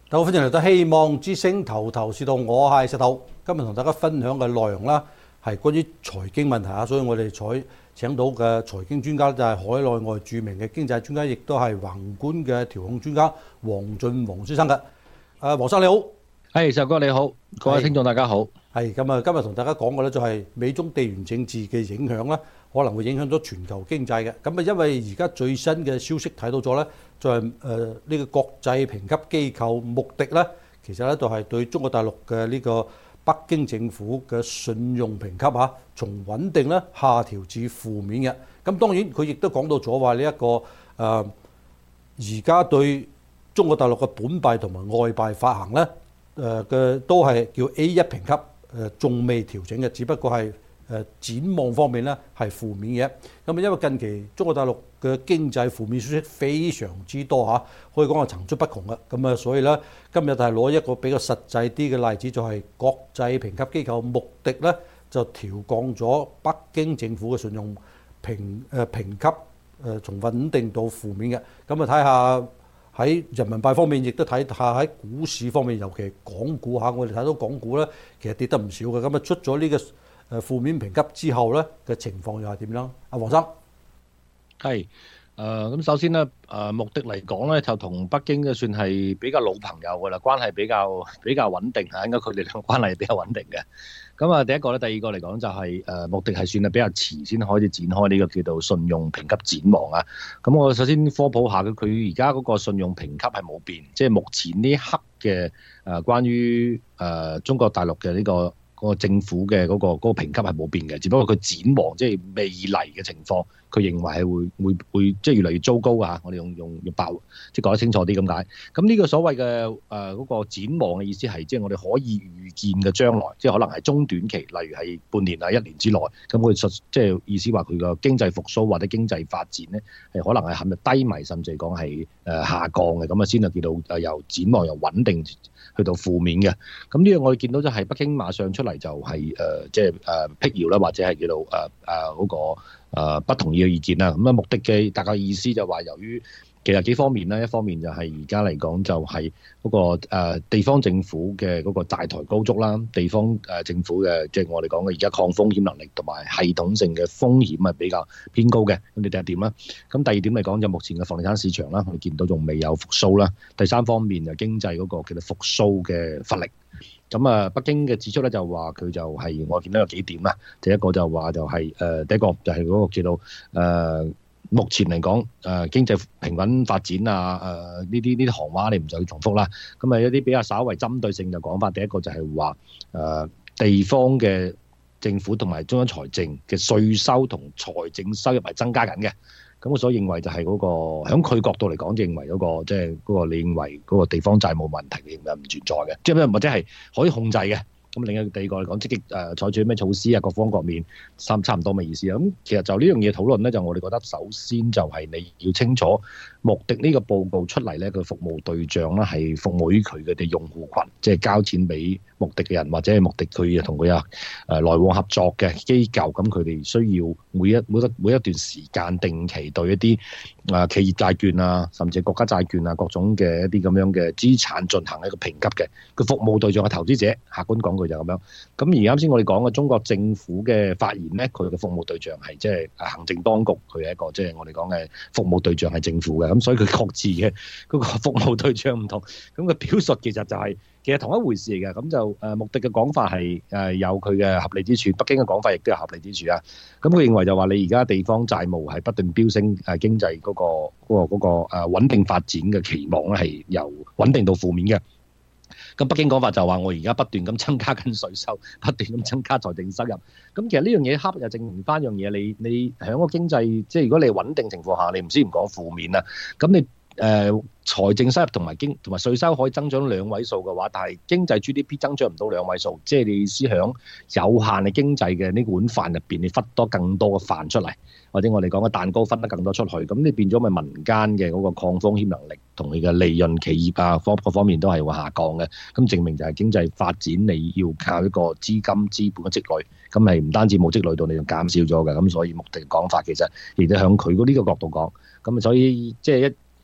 大家好，歡迎嚟到希望之星頭頭是道，我係石頭。今日同大家分享嘅內容啦，係關於財經問題啊，所以我哋請到嘅財經專家就係海內外著名嘅經濟專家，亦都係宏觀嘅調控專家黃俊宏先生嘅。黃生你好， 係石哥你好，各位聽眾大家好。 係咁啊，今日同大家講嘅咧就係美中地緣政治嘅影響啦，可能會影響咗全球經濟嘅。咁啊，因為而家最新嘅消息睇到咗咧，就係呢個國際評級機構穆迪咧，其實咧就係對中國大陸嘅呢個北京政府嘅信用評級嚇，從穩定咧下調至負面嘅。咁當然佢亦都講到咗話呢一個而家對中國大陸嘅本幣同埋外幣發行咧嘅都係叫 A1 評級。仲未調整嘅，只不過係展望方面咧係負面嘅。咁啊，因為近期中國大陸嘅經濟負面消息非常之多嚇，可以講係層出不窮嘅。咁啊，所以咧今日就係攞一個比較實際啲嘅例子，就係國際評級機構穆迪咧就調降咗北京政府嘅信用評級從穩定到負面嘅。咁啊，睇下喺人民幣方面，亦都睇下喺股市方面，尤其係港股嚇，我哋睇到港股咧，其實跌得唔少嘅。咁啊，出咗呢個負面評級之後咧嘅情況又係點樣？阿黃生， 係咁首先咧，穆迪嚟講咧，就同北京嘅算係比較老朋友㗎啦，關係比較穩定嚇，應該佢哋兩個關係比較穩定嘅。咁啊，第一個咧，第二個嚟講就係穆迪係算係比較遲先開始展開呢個叫做信用評級展望啊。咁我首先科普下佢而家嗰個信用評級係冇變，即係目前呢一刻嘅關於中國大陸嘅呢個政府嘅嗰個評級係冇變嘅，只不過佢展望即係未來嘅情況，佢認為係會即係越嚟越糟糕啊！我哋用白即係講得清楚啲咁解。咁呢個所謂嘅嗰個展望嘅意思係，即係我哋可以預見嘅將來，即係可能係中短期，例如係半年啊、一年之內。咁佢即係意思話佢個經濟復甦或者經濟發展咧，係可能係陷入低迷，甚至係講係下降嘅。咁啊先係叫到由展望由穩定去到負面嘅。咁呢樣我哋見到就係北京馬上出嚟就係即係闢謠啦，或者係叫做嗰個不同意嘅意見啦。咁啊，穆迪嘅大概意思就話，由於其實幾方面啦，一方面就係而家嚟講就係嗰個地方政府嘅嗰個債台高築啦，地方政府嘅即係我哋講嘅而家抗風險能力同埋系統性嘅風險係比較偏高嘅。咁你第一點啦，咁第二點嚟講就目前嘅房地產市場啦，我哋見到仲未有復甦啦。第三方面就經濟嗰個叫做復甦嘅乏力。咁啊，北京嘅指出咧就話佢就係我見到有幾點啦。第一個就話就係第一個就係嗰個叫做目前嚟講經濟平穩發展啊，呢啲行話你唔使去重複啦。咁啊，一啲比較稍為針對性嘅講法，第一個就係話地方嘅政府同埋中央財政嘅稅收同財政收入係增加緊嘅。咁我所認為就係嗰個喺佢角度嚟講，認為嗰個即係嗰個你認為嗰個地方債務問題，你認為唔存在嘅，即係或者係可以控制嘅。咁另一第二個嚟講，積極採取咩措施啊，各方各面差唔多嘅意思啊。咁其實就呢樣嘢討論咧，就我哋覺得首先就係你要清楚穆迪呢個報告出嚟咧，佢服務對象咧係服務於佢嘅用戶群，即係交錢俾穆迪嘅人，或者係穆迪佢同佢來往合作嘅機構。咁佢哋需要每一段時間定期對一啲企業債券啊，甚至國家債券啊各種嘅一啲咁樣嘅資產進行一個評級嘅。佢服務對象係投資者，客觀講句就係咁樣。咁而啱先我哋講嘅中國政府嘅發言咧，佢嘅服務對象係即係行政當局，佢係一個即係我哋講嘅服務對象係政府嘅。咁所以佢各自嘅嗰個服務對象唔同，咁佢表述其實就係其實同一回事嚟嘅。咁就穆迪嘅講法係有佢嘅合理之處，北京嘅講法亦都有合理之處啊。咁佢認為就話你而家地方債務係不斷飆升，經濟嗰個穩定發展嘅期望咧係由穩定到負面嘅。咁北京講法就話我而家不斷咁增加緊稅收，不斷咁增加財政收入。咁其實呢樣嘢恰又證明翻樣嘢，你喺個經濟即係如果你穩定情況下，你唔先唔講負面啦，咁你財政收入同埋稅收可以增長兩位數嘅話，但係經濟 GDP 增長唔到兩位數，即係你意思響有限嘅經濟嘅呢碗飯入邊，你忽多更多嘅飯出嚟，或者我哋講嘅蛋糕分得更多出去，咁你變咗咪民間嘅嗰個抗風險能力同你嘅利潤企業啊各方面都係會下降嘅。咁證明就係經濟發展你要靠一個資金資本嘅積累，咁係唔單止冇積累到，你仲減少咗嘅。咁所以穆迪嘅講法其實亦都響佢呢個角度講，咁所以即係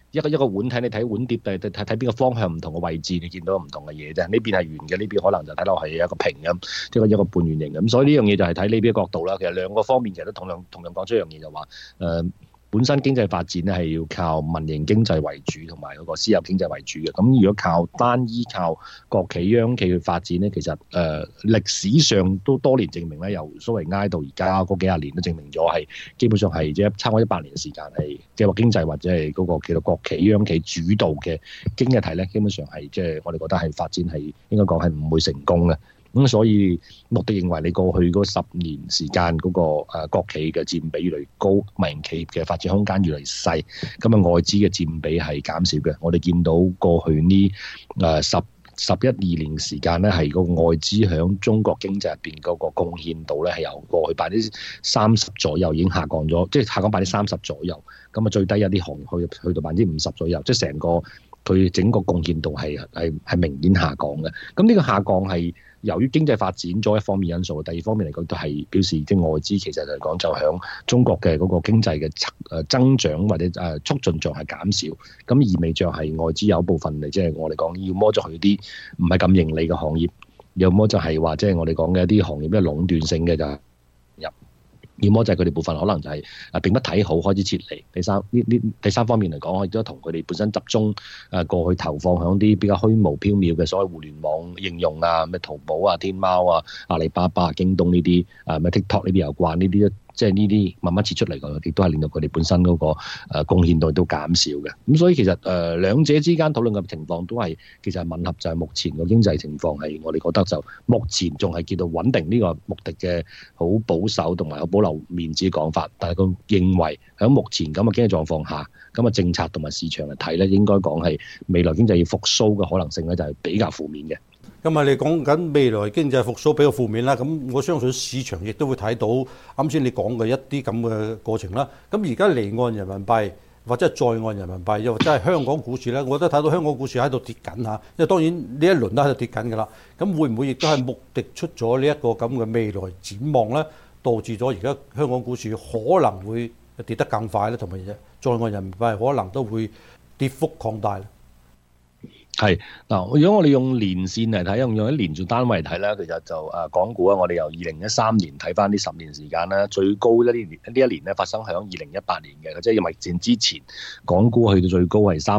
一個碗睇，你睇碗碟睇邊個方向唔同嘅位置，你見到唔同嘅嘢啫。呢邊係圓嘅，呢邊可能就睇落係一個平咁，即係一個半圓形咁。所以呢樣嘢就係睇呢邊嘅角度啦。其實兩個方面其實都同樣講出一樣嘢，就話本身經濟發展咧係要靠民營經濟為主，同埋嗰個私有經濟為主嘅。咁如果單依靠國企央企去發展咧，其實歷史上都多年證明咧，由蘇維埃到而家嗰幾廿年都證明咗係基本上係即係差唔多100年嘅時間係即係話經濟或者係嗰個叫做國企央企主導嘅經濟體咧，基本上係即係我哋覺得係發展係應該講係唔會成功嘅。咁所以穆迪認為你過去嗰10年時間嗰個國企嘅佔比越嚟越高，民營企業嘅發展空間越嚟越細，咁啊外資嘅佔比係減少嘅。我哋見到過去呢11-12年時間咧，係個外資響中國經濟入邊嗰個貢獻度咧係由過去30%左右已經下降咗，即係下降30%左右。咁啊最低有啲行去到50%左右，即係成個佢整個貢獻度係明顯下降嘅。咁呢個下降係由於經濟發展咗一方面因素，第二方面嚟講都係表示即係外資其實嚟講就響中國嘅嗰個經濟嘅增長或者促進上係減少，咁意味着係外資有一部分嚟即係我哋講要麼就去啲唔係咁盈利嘅行業，要麼就係話即係我哋講嘅一啲行業咩壟斷性嘅就入。要麼就係佢哋部分可能就係並不睇好開始撤離。第三方面嚟講，我亦都同佢哋本身集中過去投放響啲比較虛無縹緲嘅所謂互聯網應用啊，咩淘寶啊、天貓啊、阿里巴巴、京東呢啲咩 TikTok 呢啲有關呢啲，即係呢啲慢慢撤出嚟嘅，亦都係令到佢哋本身嗰個貢獻度都減少嘅。咁所以其實兩者之間討論嘅情況都係其實係吻合，就係目前個經濟情況係我哋覺得就目前仲係叫做穩定。呢個穆迪嘅好保守同埋好保留面子嘅講法，但係佢認為喺目前咁嘅經濟狀況下，咁嘅政策同埋市場嚟睇咧，應該講係未來經濟要復甦嘅可能性咧就係比較負面嘅。 咁啊，你講緊未來經濟復甦比較負面啦，咁我相信市場亦都會睇到啱先你講嘅一啲咁嘅過程啦。咁而家離岸人民幣或者係在岸人民幣，又或者係香港股市咧，我都睇到香港股市喺度跌緊嚇，因為當然呢一輪都喺度跌緊㗎啦。咁會唔會亦都係穆迪出咗呢一個咁嘅未來展望咧，導致咗而家香港股市可能會跌得更快咧，同埋在岸人民幣可能都會跌幅擴大咧？ 係嗱，如果我哋用年線嚟睇，用一年做單位嚟睇咧，其實就港股啊，我哋由2013年睇翻呢10年時間啦，最高呢一年咧發生喺2018年嘅，即係疫情之前，港股去到最高係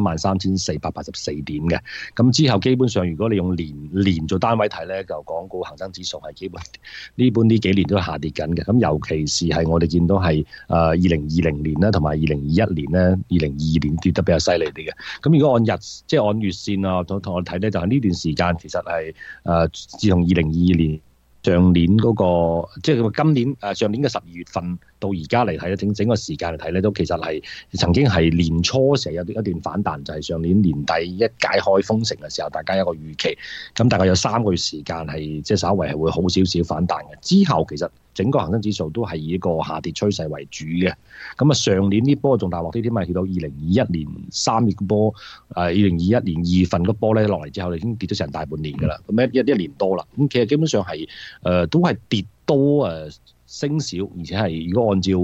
33,484點嘅。咁之後基本上，如果你用年做單位睇咧，就港股恒生指數係基本呢幾年都下跌緊嘅。咁尤其是係我哋見到係2020年啦，同埋2021年咧、2022年跌得比較犀利啲嘅。咁如果按月線同我睇咧，就係呢段時間其實係自從2022年上年嗰個，即係今年上年嘅12月份到而家嚟睇咧，整個時間嚟睇咧，都其實係曾經係年初時有一段反彈，就係上年年底一解開封城嘅時候，大家有一個預期，咁大概有3個月時間係即係稍微係會好少少反彈嘅。之後其實整個恒生指數都係以一個下跌趨勢為主嘅。咁啊，上年啲波仲大鑊啲添啊，去到2021年3月嘅波，2021年2月份嗰波咧落嚟之後，已經跌咗成大半年㗎啦。咁一年多啦。咁其實基本上係都係跌多升少，而且係如果按照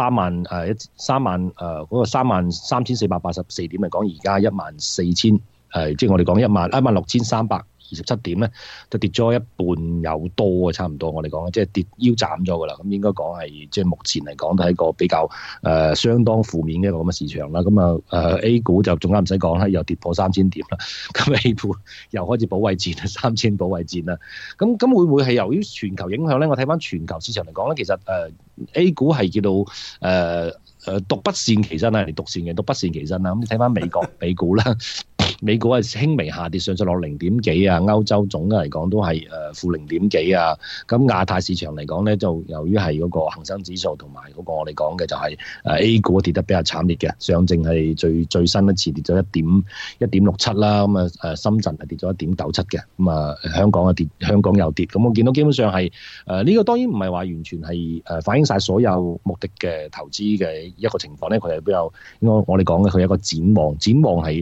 33,484點嚟講，而家14,000即係我哋講16,327點咧，就跌咗一半有多啊，差唔多我哋講即係跌腰斬咗㗎啦。咁應該講係即係目前嚟講都係一個比較相當負面嘅一個咁嘅市場啦。咁A 股就仲啱唔使講啦，又跌破3,000點啦。咁 A 股又開始保衛戰啦，3,000保衛戰啦。咁會唔會係由於全球影響咧？我睇翻全球市場嚟講咧，其實A 股係叫到獨不善其身啊，嚟獨不善其身啦。咁你睇翻美國美股啦。美股係輕微下跌，上落0點幾啊，歐洲總嘅嚟講都係負0點幾啊。咁亞太市場嚟講咧，就由於係嗰個恆生指數同埋嗰個我哋講嘅就係A 股跌得比較慘烈嘅，上證係最新一次跌咗1.67啦。咁深圳係跌咗1.97嘅。咁香港跌，香港又跌。咁我見到基本上係呢個當然唔係話完全係反映晒所有目的嘅投資嘅一個情況咧，佢係比較應該我哋講嘅佢有一個展望係。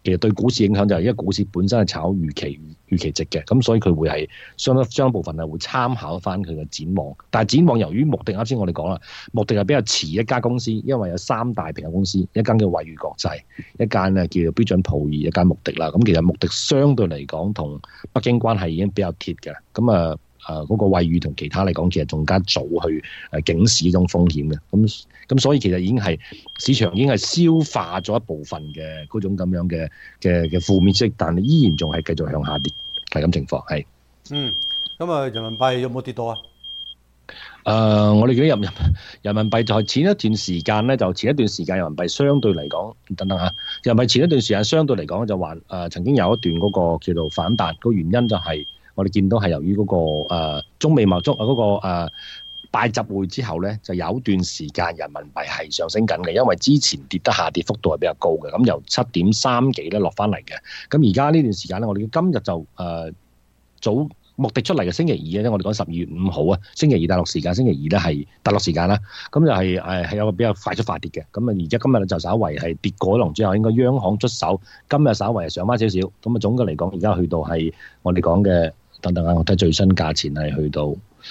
其實對股市影響就係因為股市本身係炒預期值嘅，咁所以佢會係相部分係會參考翻佢嘅展望。但係展望由於穆迪啱先我哋講啦，穆迪係比較遲一家公司，因為有3大評級公司，一間叫惠譽國際，一間咧叫做標準普爾，一間穆迪啦。咁其實穆迪相對嚟講同北京關係已經比較貼嘅，咁嗰個惠譽同其他嚟講，其實仲加早去警示呢種風險嘅，咁所以其實已經係市場已經係消化咗一部分嘅嗰種咁樣嘅負面息，但係依然仲係繼續向下跌，係咁情況係。 咁人民幣有冇跌到啊？ 我哋見到人民幣就係前一段時間咧，人民幣相對嚟講，等等嚇，人民幣前一段時間相對嚟講就話曾經有一段嗰個叫做反彈，個原因就係、我哋見到係由於嗰個中美貿嗰個拜習會之後咧，就有段時間人民幣係上升緊嘅，因為之前下跌幅度係比較高嘅，咁由7.3幾咧落翻嚟嘅。咁而家呢段時間咧，我哋今日就早穆迪出嚟嘅星期二咧，我哋講12月5號啊，星期二大陸時間，星期二咧係大陸時間啦，咁就係有個比較快速快跌嘅。咁而家今日就稍為係跌過龍之後，應該央行出手，今日稍為係上翻少少。咁總嘅嚟講，而家去到係我哋講嘅。等等啊！我睇最新價錢係去到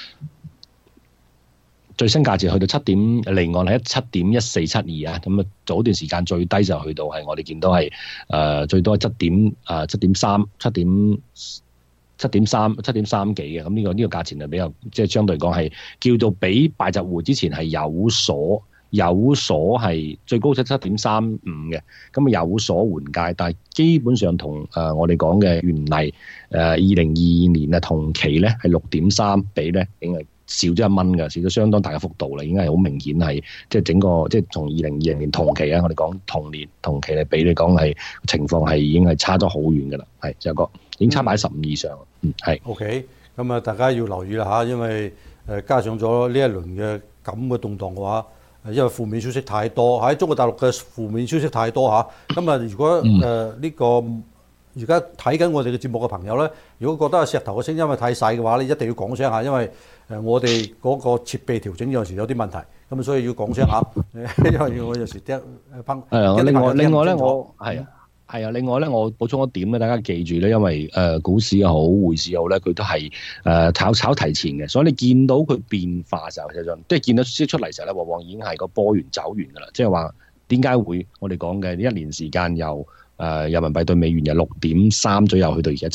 7點，離岸係7.1472啊！咁早段時間最低就去到係我哋見到係最多係7.3幾嘅。咁呢個價錢就比較即係相對講係叫做比拜習會之前係有所係最高7.35嘅，咁有所緩解，但係基本上同我哋講嘅原例2022年啊同期咧係6.3比咧已經係少咗1蚊嘅，少咗相當大嘅幅度啦，已經係好明顯係即係整個即係從2020年同期啊，我哋講同期嚟比嚟講係情況係已經係差咗好遠㗎啦，係就個已經差埋15以上，係。 OK， 咁大家要留意啦嚇，因為加上咗呢一輪嘅咁嘅動盪嘅話。因為負面消息太多，喺中國大陸嘅負面消息太多嚇。咁如果呢個而家睇緊我哋嘅節目嘅朋友咧，如果覺得石頭嘅聲音係太細嘅話咧，一定要講聲嚇，因為我哋嗰個設備調整有時有啲問題，咁所以要講聲嚇。因為我有時聽另外咧，我係啊。係啊，另外咧，我補充一點咧，大家記住咧，因為股市又好，匯市又好咧，佢都係炒提前嘅，所以你見到佢變化嘅時候，實際上即係見到消息出嚟時候咧，往往已經係個波完走完㗎啦。即係話點解會我哋講嘅1年時間由人民幣對美元由6.3左右去到而家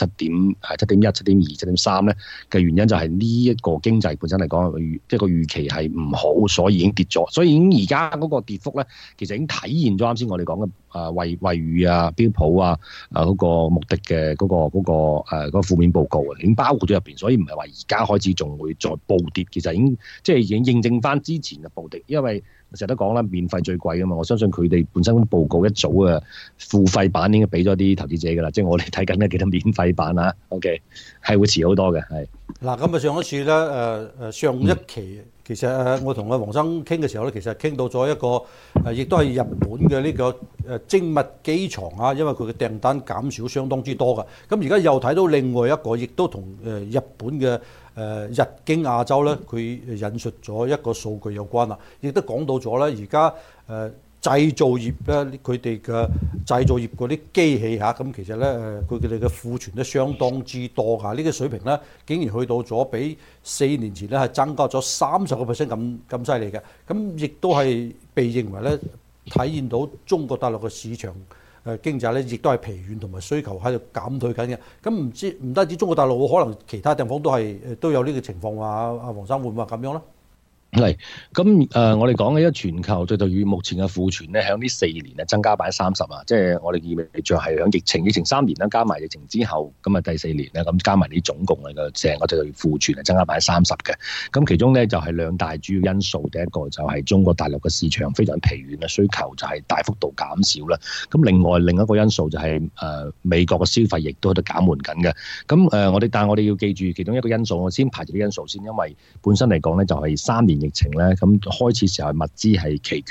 7.1、7.2、7.3咧嘅原因就係呢一個經濟本身嚟講，即係個預期係唔好，所以已經跌咗，所以已經而家嗰個跌幅咧，其實已經體現咗啱先我哋講嘅惠譽啊、標普啊、嗰個穆迪嘅嗰個負面報告啊，已經包括咗入邊，所以唔係話而家開始仲會再暴跌，其實已經認證翻之前嘅暴跌，因為成日都講啦，免費最貴㗎嘛，我相信佢哋本身報告一早付費版已經俾咗啲投資者㗎啦，即係我哋睇緊咧幾多免費版啊 ，OK 係會遲好多嘅，係。嗱咁上一次咧上一期其實我同阿黃生傾嘅時候咧，其實傾到咗一個亦都係日本嘅呢個精密機床啊，因為佢嘅訂單減少相當之多㗎。咁而家又睇到另外一個，亦都同日本嘅日經亞洲咧，佢引述咗一個數據有關啦，亦都講到咗咧，而家製造業咧，佢哋嘅製造業嗰啲機器嚇，咁其實咧佢哋嘅庫存都相當之多㗎，呢個水平咧竟然去到咗比4年前咧係增加咗30% 咁犀利嘅，咁亦都係被認為咧體現到中國大陸嘅市場經濟咧，亦都係疲軟同埋需求喺度減退緊嘅。咁唔單止中國大陸，可能其他地方都有呢個情況話，阿黃生會唔會話咁樣咧？ 係咁我哋講嘅因為全球對於目前嘅庫存咧，喺呢4年增加30%啊，即係我哋意味著係喺疫情3年啦，加埋疫情之後，咁第4年咧，咁加埋啲總共嘅成個對庫存係增加30%嘅。咁其中咧就係2大主要因素，第一個就係中國大陸嘅市場非常疲軟嘅需求就係大幅度減少啦。咁另一個因素就係美國嘅消費亦都喺度減緩緊嘅。咁但係我哋要記住其中一個因素，我先排除啲因素先，因為本身嚟講咧就係3年疫情咧，咁開始時候物資係奇缺嘅，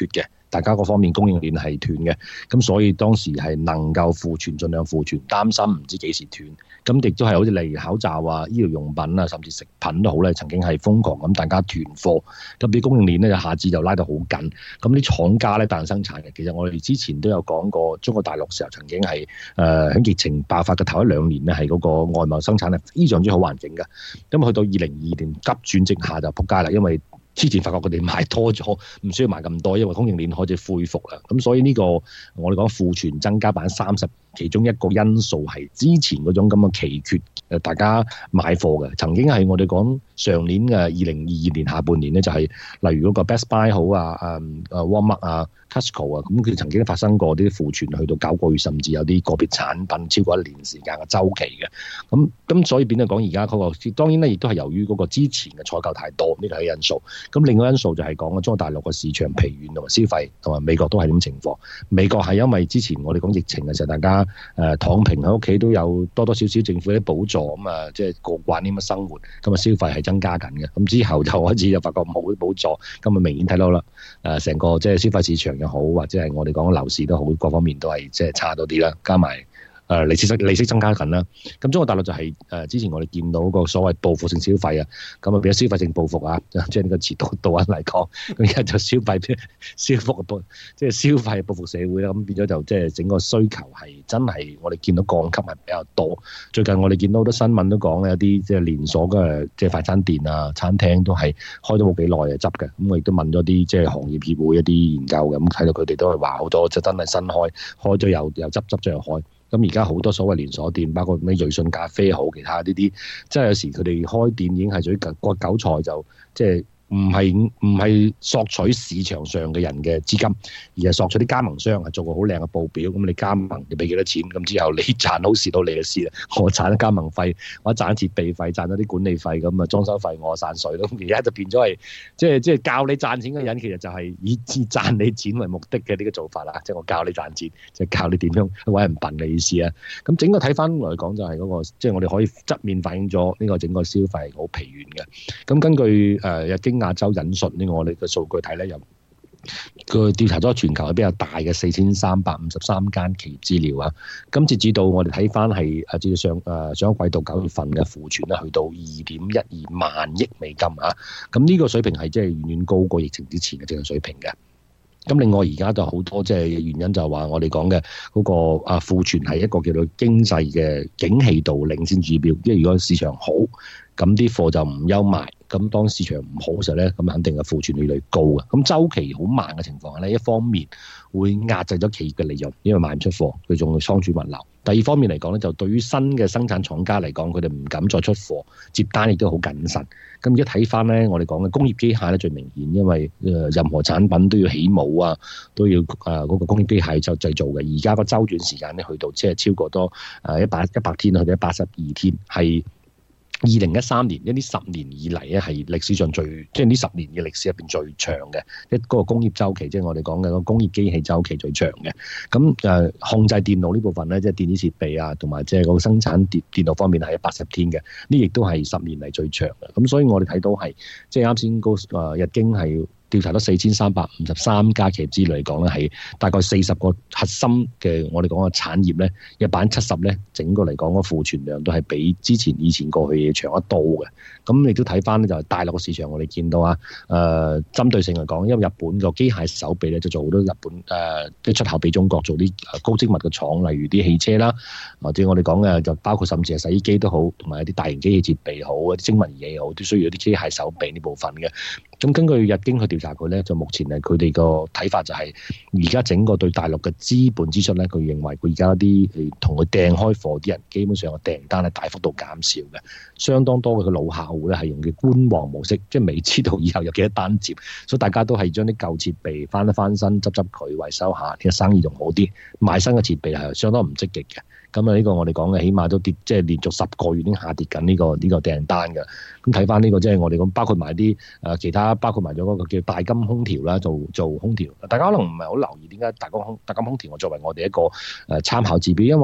大家嗰方面供應鏈係斷嘅，咁所以當時係能夠庫存盡量庫存，擔心唔知幾時斷。咁亦都係好似例如口罩啊、醫療用品啊，甚至食品都好咧，曾經係瘋狂咁大家斷貨，咁啲供應鏈咧一下子就拉到好緊。咁啲廠家咧大量生產嘅，其實我哋之前都有講過，中國大陸時候曾經係喺疫情爆發嘅頭1-2年咧，係嗰個外貿生產係非常之好環境嘅。咁去到2022年急轉直下就撲街啦，因為之前發覺佢哋買多咗，唔需要買咁多，因為供應鏈開始恢復啦。咁所以呢個我哋講庫存增加30%，其中一個因素係之前嗰種咁嘅奇缺，大家買貨嘅。曾經係我哋講上年嘅2022年下半年咧，就係例如嗰個 Best Buy 好啊、Walmart 啊、Costco 啊，咁佢曾經發生過啲庫存去到9個月，甚至有啲個別產品超過1年時間嘅週期嘅。咁所以變咗講，而家嗰個當然咧，亦都係由於嗰個之前嘅採購太多，呢個係因素。咁另外因素就係講中國大陸個市場疲軟同埋消費，同埋美國都係咁情況。美國係因為之前我哋講疫情嘅時候，大家躺平喺屋企都有多多少少政府啲補助，咁啊即係過慣啲咁嘅生活，咁啊消費係增加緊嘅。咁之後就開始就發覺冇啲補助，咁啊明顯睇到啦。成個即係消費市場又好，或者係我哋講樓市都好，各方面都係即係差咗啲啦，加埋。利息增加緊啦，咁中國大陸就係之前我哋見到個所謂報復性消費啊，咁啊變咗消費性報復啊，即係呢個詞導引嚟講，咁而家就消費消費報復社會啦，咁變咗就即係整個需求係真係我哋見到降級係比較多。最近我哋見到好多新聞都講有啲即係連鎖嘅即係快餐店啊、餐廳都係開咗冇幾耐就執嘅，咁我亦都問咗啲即係行業協會一啲研究嘅，咁睇到佢哋都係話好多就真係新開咗又執咗又開。咁而家好多所謂連鎖店，包括咩瑞信咖啡好，其他呢啲，即係有時佢哋開店已經係屬於割韭菜，就即係唔係索取市場上嘅人嘅資金，而係索取啲加盟商係做個好靚嘅報表，咁你加盟你俾幾多錢，咁之後你賺好蝕到你嘅事啦，我賺咗加盟費，我賺設備費，賺咗啲管理費，咁啊裝修費我散水咯，咁而家就變咗係即係教你賺錢嘅人，其實就係以賺你錢為目的嘅呢個做法啦，即係我教你賺錢，就教你點樣去揾人笨嘅意思啊。咁整個睇翻嚟講就係嗰個，即係我哋可以側面反映咗呢個整個消費好疲軟嘅。咁根據日經亞洲引述呢個我哋嘅數據睇咧，有佢調查咗全球係比較大嘅4353間企業資料啊。今次至到我哋睇翻係至到上一季度9月份嘅庫存咧，去到2.12萬億美金啊。咁呢個水平係即係遠遠高過疫情之前嘅正常水平嘅。咁另外而家就好多即係原因就係話我哋講嘅嗰個庫存係一個叫做經濟嘅景氣度領先指標，即係如果市場好，咁啲貨就唔憂賣。咁當市場唔好嘅時候咧，咁肯定嘅庫存越嚟越高嘅。咁週期好慢嘅情況下咧，一方面會壓制咗企業嘅利潤，因為賣唔出貨，佢仲要倉儲物流。第二方面嚟講咧，就對於新嘅生產廠家嚟講，佢哋唔敢再出貨，接單亦都好謹慎。咁而家睇翻咧，我哋講嘅工業機械咧最明顯，因為任何產品都要起模啊，都要嗰個工業機械就製造嘅。而家個週轉時間咧去到即係超過多100天或者182天，係2013年呢10年以嚟咧係歷史上最，即係呢10年嘅歷史入邊最長嘅一嗰個工業週期，即係我哋講嘅個工業機器週期最長嘅。咁控制電腦呢部分咧，即係電子設備啊，同埋即係個生產電腦方面係80天嘅，呢亦都係10年嚟最長嘅。咁所以我哋睇到係即係啱先日經係調查咗4353家企業資料嚟講咧，係大概40個核心嘅我哋講嘅產業咧，有70%咧，整個嚟講個庫存量都係比以前過去長得多嘅。咁你都睇翻咧，就係大陸嘅市場，我哋見到啊，針對性嚟講，因為日本個機械手臂咧就做好多日本即係出口俾中國做啲高精密嘅廠，例如啲汽車啦，或者我哋講嘅就包括甚至係洗衣機都好，同埋一啲大型機器設備好，一啲精密儀器好，都需要一啲機械手臂呢部分嘅。咁根據日經去調查佢咧，就目前係佢哋個睇法就係而家整個對大陸嘅資本支出咧，佢認為佢而家啲同佢訂開貨啲人，基本上個訂單係大幅度減少嘅，相當多嘅老客戶咧係用嘅觀望模式，即係未知道以後有幾多單接，所以大家都係將啲舊設備翻新執佢維修下，啲生意仲好啲，買新嘅設備係相當唔積極嘅。咁呢個我哋講嘅，起碼都跌，即係連續10個月已經下跌緊呢個訂單嘅。咁睇翻呢個，即係我哋講，包括埋啲其他，包括埋咗嗰個叫大金空調啦，做空調。大家可能唔係好留意點解大金空調我作為我哋一個參考指標，因為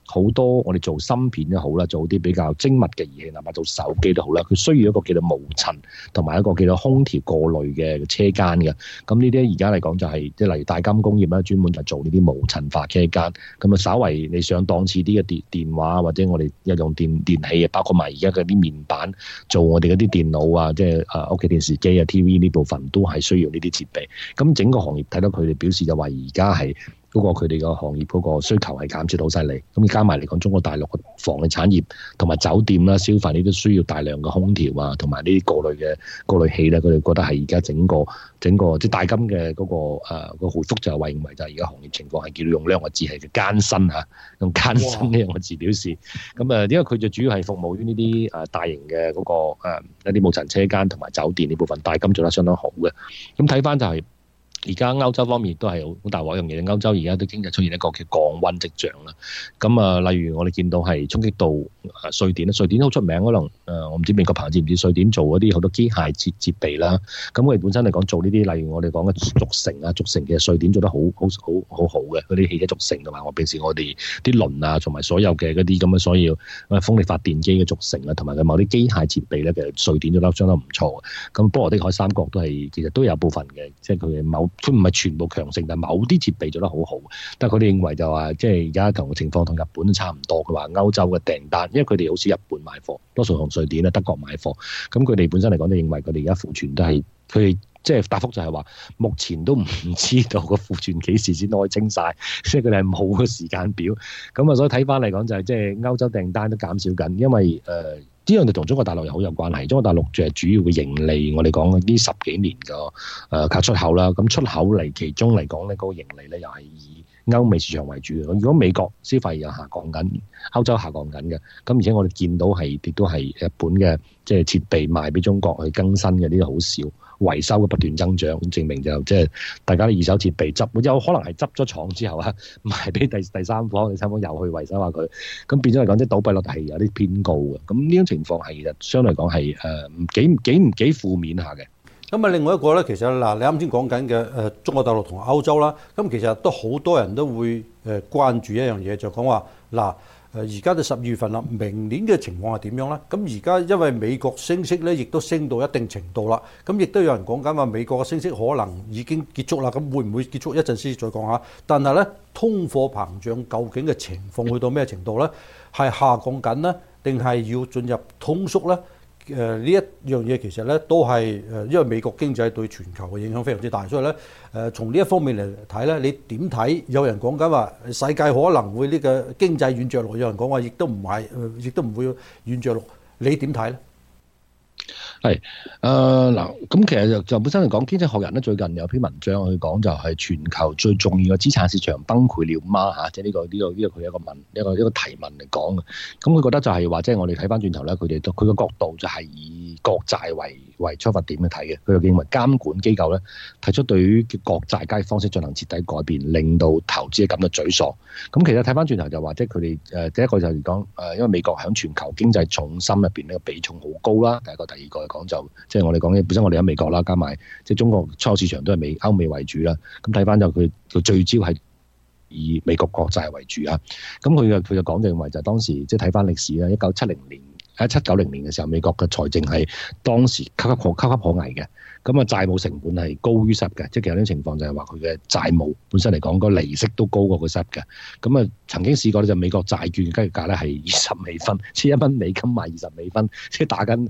好多我哋做芯片都好啦，做啲比較精密嘅儀器，哪怕做手機都好啦，佢需要一個叫做無塵同埋一個叫做空調過濾嘅車間嘅。咁呢啲而家嚟講就係即係例如大金工業啦，專門就做呢啲無塵化車間。咁啊，稍為你上檔次啲嘅電話或者我哋日用電器啊，包括埋而家嗰啲面板做我哋嗰啲電腦啊，即係屋企電視機啊、TV 呢部分都係需要呢啲設備。咁整個行業睇到佢哋表示就話而家係嗰個佢哋個行業嗰個需求係減少到好犀利。咁加埋嚟講，中國大陸嘅房地產業同埋酒店啦、消費呢都需要大量嘅空調啊，同埋呢啲過濾器咧，佢哋覺得係而家整個即係大金嘅嗰個回覆就係認為就係而家行業情況係叫用兩個字係叫艱辛嚇，用艱辛呢兩個字表示。咁因為佢就主要係服務於呢啲大型嘅嗰個一啲無塵車間同埋酒店呢部分，大金做得相當好嘅。咁睇翻就係。而家歐洲方面都係好大鑊一樣嘢，歐洲而家都經濟出現一個叫降溫跡象啦。咁例如我哋見到係衝擊到瑞典啦，瑞典好出名，可能我唔知美國朋友知唔知瑞典做嗰啲好多機械設備啦。咁佢哋本身嚟講做呢啲，例如我哋講嘅軸承啊，軸承嘅瑞典做得好好嘅，嗰啲汽車軸承同埋平時我哋啲輪啊，同埋所有嘅嗰啲咁嘅所有風力發電機嘅軸承啊，同埋佢某啲機械設備咧，其實瑞典做得相當唔錯嘅。咁波羅的海三國都係其實都有部分嘅，即係佢唔係全部強盛，但係某啲設備做得好好。但係佢哋認為就話，即係而家同情況同日本都差唔多。佢話歐洲嘅訂單，因為佢哋好似日本買貨，多數同瑞典啊、德國買貨。咁佢哋本身嚟講，都認為佢哋而家庫存都係佢哋即係答覆就係話，目前都唔知道個庫存幾時先可以清晒，即係佢哋係冇個時間表。咁所以睇翻嚟講就係即係歐洲訂單都減少緊，因為呢樣就同中國大陸又好有關係。中國大陸就係主要嘅盈利，我哋講呢10幾年嘅靠出口啦。咁出口嚟其中嚟講咧，嗰個盈利咧又係以歐美市場為主嘅。如果美國消費又下降緊，歐洲下降緊嘅，咁而且我哋見到係亦都係日本嘅即係設備賣俾中國去更新嘅，呢啲好少。維修嘅不斷增長，證明就即係大家啲二手設備有可能係執咗廠之後啊，賣俾第三方，第三方又去維修下佢，咁變咗嚟講，即係倒閉率係有啲偏高嘅。咁呢種情況係其實相對嚟講係幾負面下嘅。 咁另外一個咧，其實你啱先講緊嘅中國大陸同歐洲啦，咁其實都好多人都會關注一樣嘢，就講話而家就12月份啦，明年嘅情況係點樣呢？咁而家因為美國升息咧，亦都升到一定程度啦。咁亦都有人講緊話美國嘅升息可能已經結束啦。咁會唔會結束？一陣先再講下。但係咧，通貨膨脹究竟嘅情況去到咩程度呢？係下降緊呢，定係要進入通縮呢？呢一樣嘢其實咧都係因為美國經濟對全球嘅影響非常之大，所以咧從呢一方面嚟睇咧，你點睇？有人講緊話世界可能會呢個經濟軟著陸，有人講話亦都唔係，亦都唔會軟著陸。你點睇咧？ 係咁其實就本身嚟講，經濟學人咧最近有篇文章去講，就係全球最重要嘅資產市場崩潰了嗎？嚇，即係呢個佢一個提問嚟講嘅。咁佢覺得就係話，即係我哋睇翻轉頭咧，佢個角度就係以國債為出發點去睇嘅。佢就認為監管機構咧提出對於國債交易方式進行徹底改變，令到投資者感到沮喪。咁其實睇翻轉頭就話，即係佢哋第一個就係講因為美國喺全球經濟重心入邊呢個比重好高啦。第一個，第二個。講就即係我哋講嘅，本身我哋喺美國啦，加埋即係中國出口市場都係歐美為主啦。咁睇翻就佢聚焦係以美國國債為主啊。咁佢就講就認為就當時即係睇翻歷史啦，1970年喺790年嘅時候，美國嘅財政係當時岌岌可危嘅。咁債務成本係高於SAP嘅，即係其實呢種情況就係話佢嘅債務本身嚟講，個利息都高過個SAP嘅。咁曾經試過咧，就美國債券交易價咧係20美分，即係1蚊美金賣20美分，即係打緊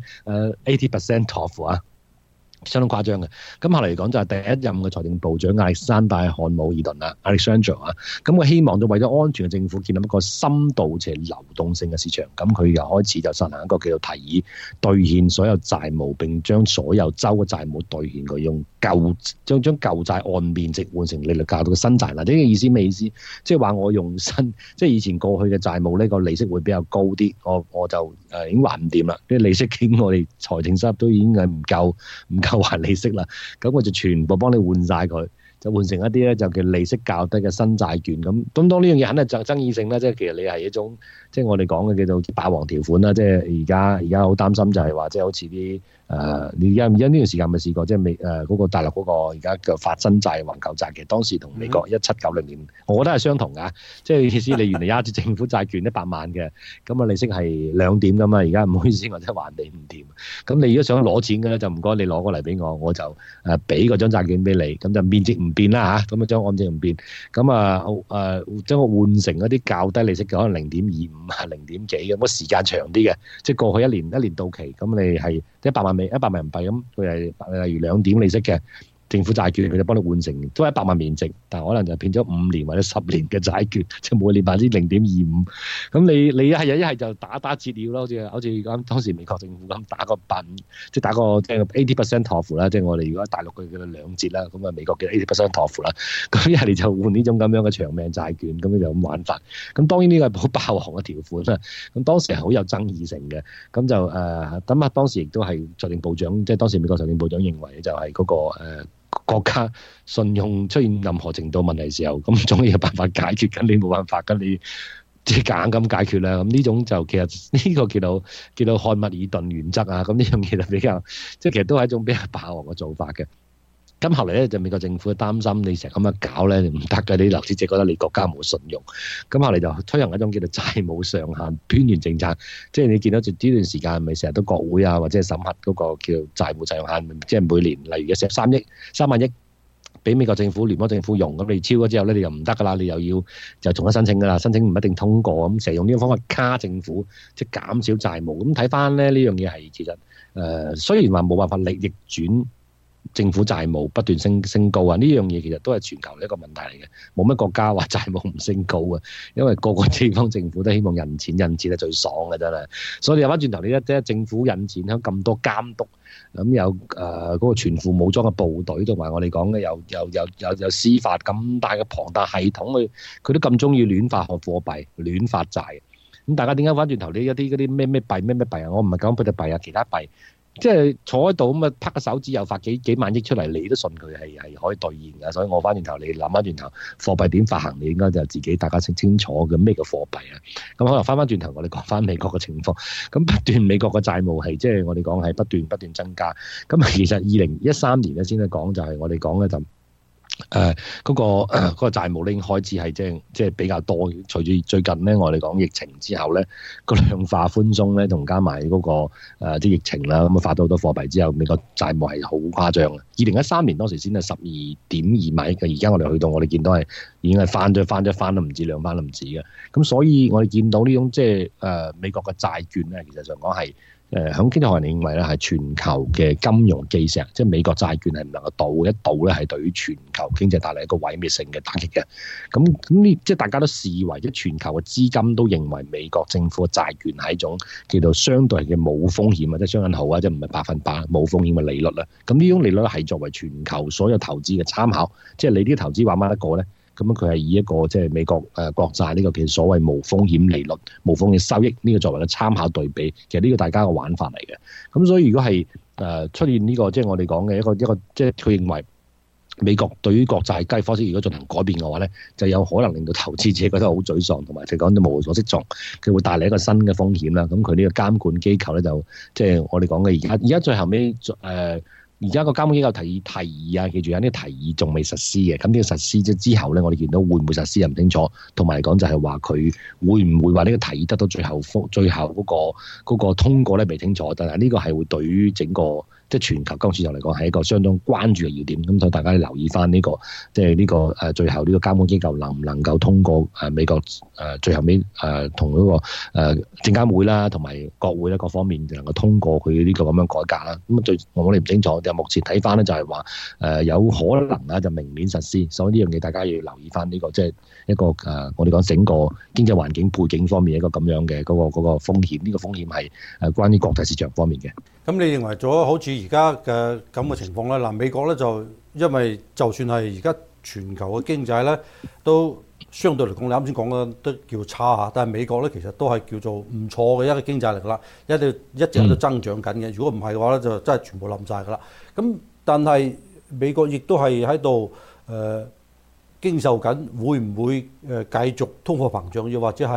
80% off 啊！相當誇張嘅。咁後嚟嚟講就係第一任嘅財政部長亞歷山大漢姆爾頓啊 ，Alexander 啊，咁佢希望就為咗安全嘅政府建立一個深度且流動性嘅市場，咁佢又開始就實行一個叫做提議兌現所有債務，並將所有州嘅債務兌現，佢用將舊債按面值換成利率較高嘅新債。嗱，呢個意思咩意思？即係話我用新，即係以前過去嘅債務呢個利息會比較高啲，我就已經還唔掂啦，啲利息經我哋財政收入都已經係唔夠還利息啦，咁我就全部幫你換晒佢，就換成一啲咧就叫利息較低嘅新債券。咁當呢樣嘢肯定就爭議性啦，即係其實你係一種即係我哋講嘅叫做霸王條款啦。即係而家好擔心就係話，即係好似啲你而家呢段時間咪試過，即係嗰個大陸嗰個而家嘅發生債環球債，其實當時同美國1790年，我覺得係相同㗎。即係意思你原嚟押住政府債券100萬嘅，咁啊利息係2點㗎嘛。而家唔好意思，我真係還你唔掂。咁你如果想攞錢嘅咧，就唔該你攞過嚟俾我，我就俾嗰張債券俾你，咁就面值唔變啦嚇，咁啊將按證唔變，咁將我換成嗰啲較低利息嘅，可能0.25啊、0點幾咁，個時間長啲嘅，即係過去一年到期，咁你係100萬人民幣咁，佢係例如2點利息嘅政府債券，佢就幫你換成都係100萬面值，但係可能就變咗5年或者10年嘅債券，即係每年0.25%。咁你一係就打折了咯，好似咁當時美國政府咁打個即係打個80% off 啦，即係我哋如果大陸佢叫2折啦，咁啊美國叫80% off 啦。咁一係你就換呢種咁樣嘅長命債券，咁你就咁玩法。咁當然呢個係好霸王嘅條款啦。咁當時係好有爭議性嘅。咁就咁啊，當時亦都係財政部長，即係當時美國財政部長認為就係嗰個國家信用出現任何程度問題嘅時候，咁總有辦法解決緊。你冇辦法㗎，你即係夾硬咁解決啦。咁呢種就其實呢個叫做漢密爾頓原則啊。咁呢樣嘢就比較即係其實都係一種比較霸王嘅做法嘅。咁後嚟咧就美國政府擔心你成日咁樣搞咧唔得嘅，你投資者覺得你國家冇信用。咁後嚟就推行一種叫做債務上限邊緣政策，即係你見到呢段時間咪成日都國會啊或者審核嗰個叫債務上限，即係每年例如3萬億俾美國政府聯邦政府用，咁你超咗之後咧你又唔得噶啦，你又要就重新申請噶啦，申請唔一定通過，咁成日用呢個方法卡政府，即係減少債務。咁睇翻咧呢樣嘢係其實雖然話冇辦法逆轉政府債務不斷升高啊！呢樣嘢其實都係全球一個問題嚟嘅，冇乜國家話債務唔升高啊，因為個個地方政府都希望印錢係最爽嘅真係。所以你話翻轉頭，你一政府印錢喺咁多監督，咁有嗰個全副武裝嘅部隊，同埋我哋講嘅有司法咁大嘅龐大系統，佢都咁中意亂發貨幣、亂發債。咁大家點解翻轉頭呢一啲嗰啲咩幣啊？我唔係講比特幣啊，其他幣。即係坐喺度咁啊，拍個手指又發幾萬億出嚟，你都信佢係可以兌現㗎。所以我翻轉頭，你諗翻轉頭，貨幣點發行，你應該就自己大家清楚嘅咩叫貨幣啊。咁可能翻轉頭，我哋講翻美國嘅情況。咁不斷美國嘅債務係即係我哋講係不斷增加。咁其實2013年咧先得講，就係我哋講咧就。嗰個債務已經開始係即係比較多。隨住最近咧，我哋講疫情之後咧，個量化寬鬆咧，同加埋嗰個啲疫情啦，咁啊發到好多貨幣之後，美國債務係好誇張嘅。2013年當時先係12.2萬億嘅，而家我哋去到我哋見到係已經係翻都唔止兩翻都唔止嘅。咁所以我哋見到呢種即係美國嘅債券咧，其實上講係。響經濟學人認為咧係全球嘅金融基石，即係美國債券係唔能夠倒咧，係對於全球經濟帶嚟一個毀滅性嘅打擊嘅。咁呢即係大家都視為即係全球嘅資金都認為美國政府嘅債券係一種叫做相對嘅冇風險啊，即係雙引號啊，即係唔係100%冇風險嘅利率啦。咁呢種利率係作為全球所有投資嘅參考，即係你啲投資玩乜一個咧？咁樣佢係以一個即係美國國債呢個叫所謂無風險利率、無風險收益呢個作為嘅參考對比，其實呢個大家嘅玩法嚟嘅。咁所以如果係出現呢個即係我哋講嘅一個即係佢認為美國對於國債交易方式如果進行改變嘅話咧，就有可能令到投資者覺得好沮喪，同埋就講到無所適從，佢會帶嚟一個新嘅風險啦。咁佢呢個監管機構咧就即係我哋講嘅而家最後尾而家個監管機構提議啊，記住有啲提議仲未實施嘅，咁呢個實施咗之後咧，我哋見到會唔會實施又唔清楚，同埋嚟講就係話佢會唔會話呢個提議得到最後嗰個通過咧未清楚，但係呢個係會對於整個即係全球金融市場嚟講係一個相當關注嘅要點，咁所以大家留意翻呢個即係呢個最後呢個監管機構能唔能夠通過美國最後尾同嗰個證監會啦，同埋國會咧各方面就能夠通過佢呢個咁樣改革啦。咁我哋唔清楚，但係目前睇翻咧就係話有可能啊就明年實施，所以呢樣嘢大家要留意翻呢個即係一個我哋講整個經濟環境背景方面一個咁樣嘅嗰個風險，呢個風險係關於國際市場方面嘅。咁你認為咗好似而家嘅咁嘅情況咧？嗱，美國咧就因為就算係而家全球嘅經濟咧都相對嚟講，你啱先講嘅都叫差嚇，但係美國咧其實都係叫做唔錯嘅一個經濟力啦，一直喺度增長緊嘅。如果唔係嘅話咧，就真係全部冧晒㗎啦。咁但係美國亦都係喺度經受緊，會唔會繼續通貨膨脹，又或者係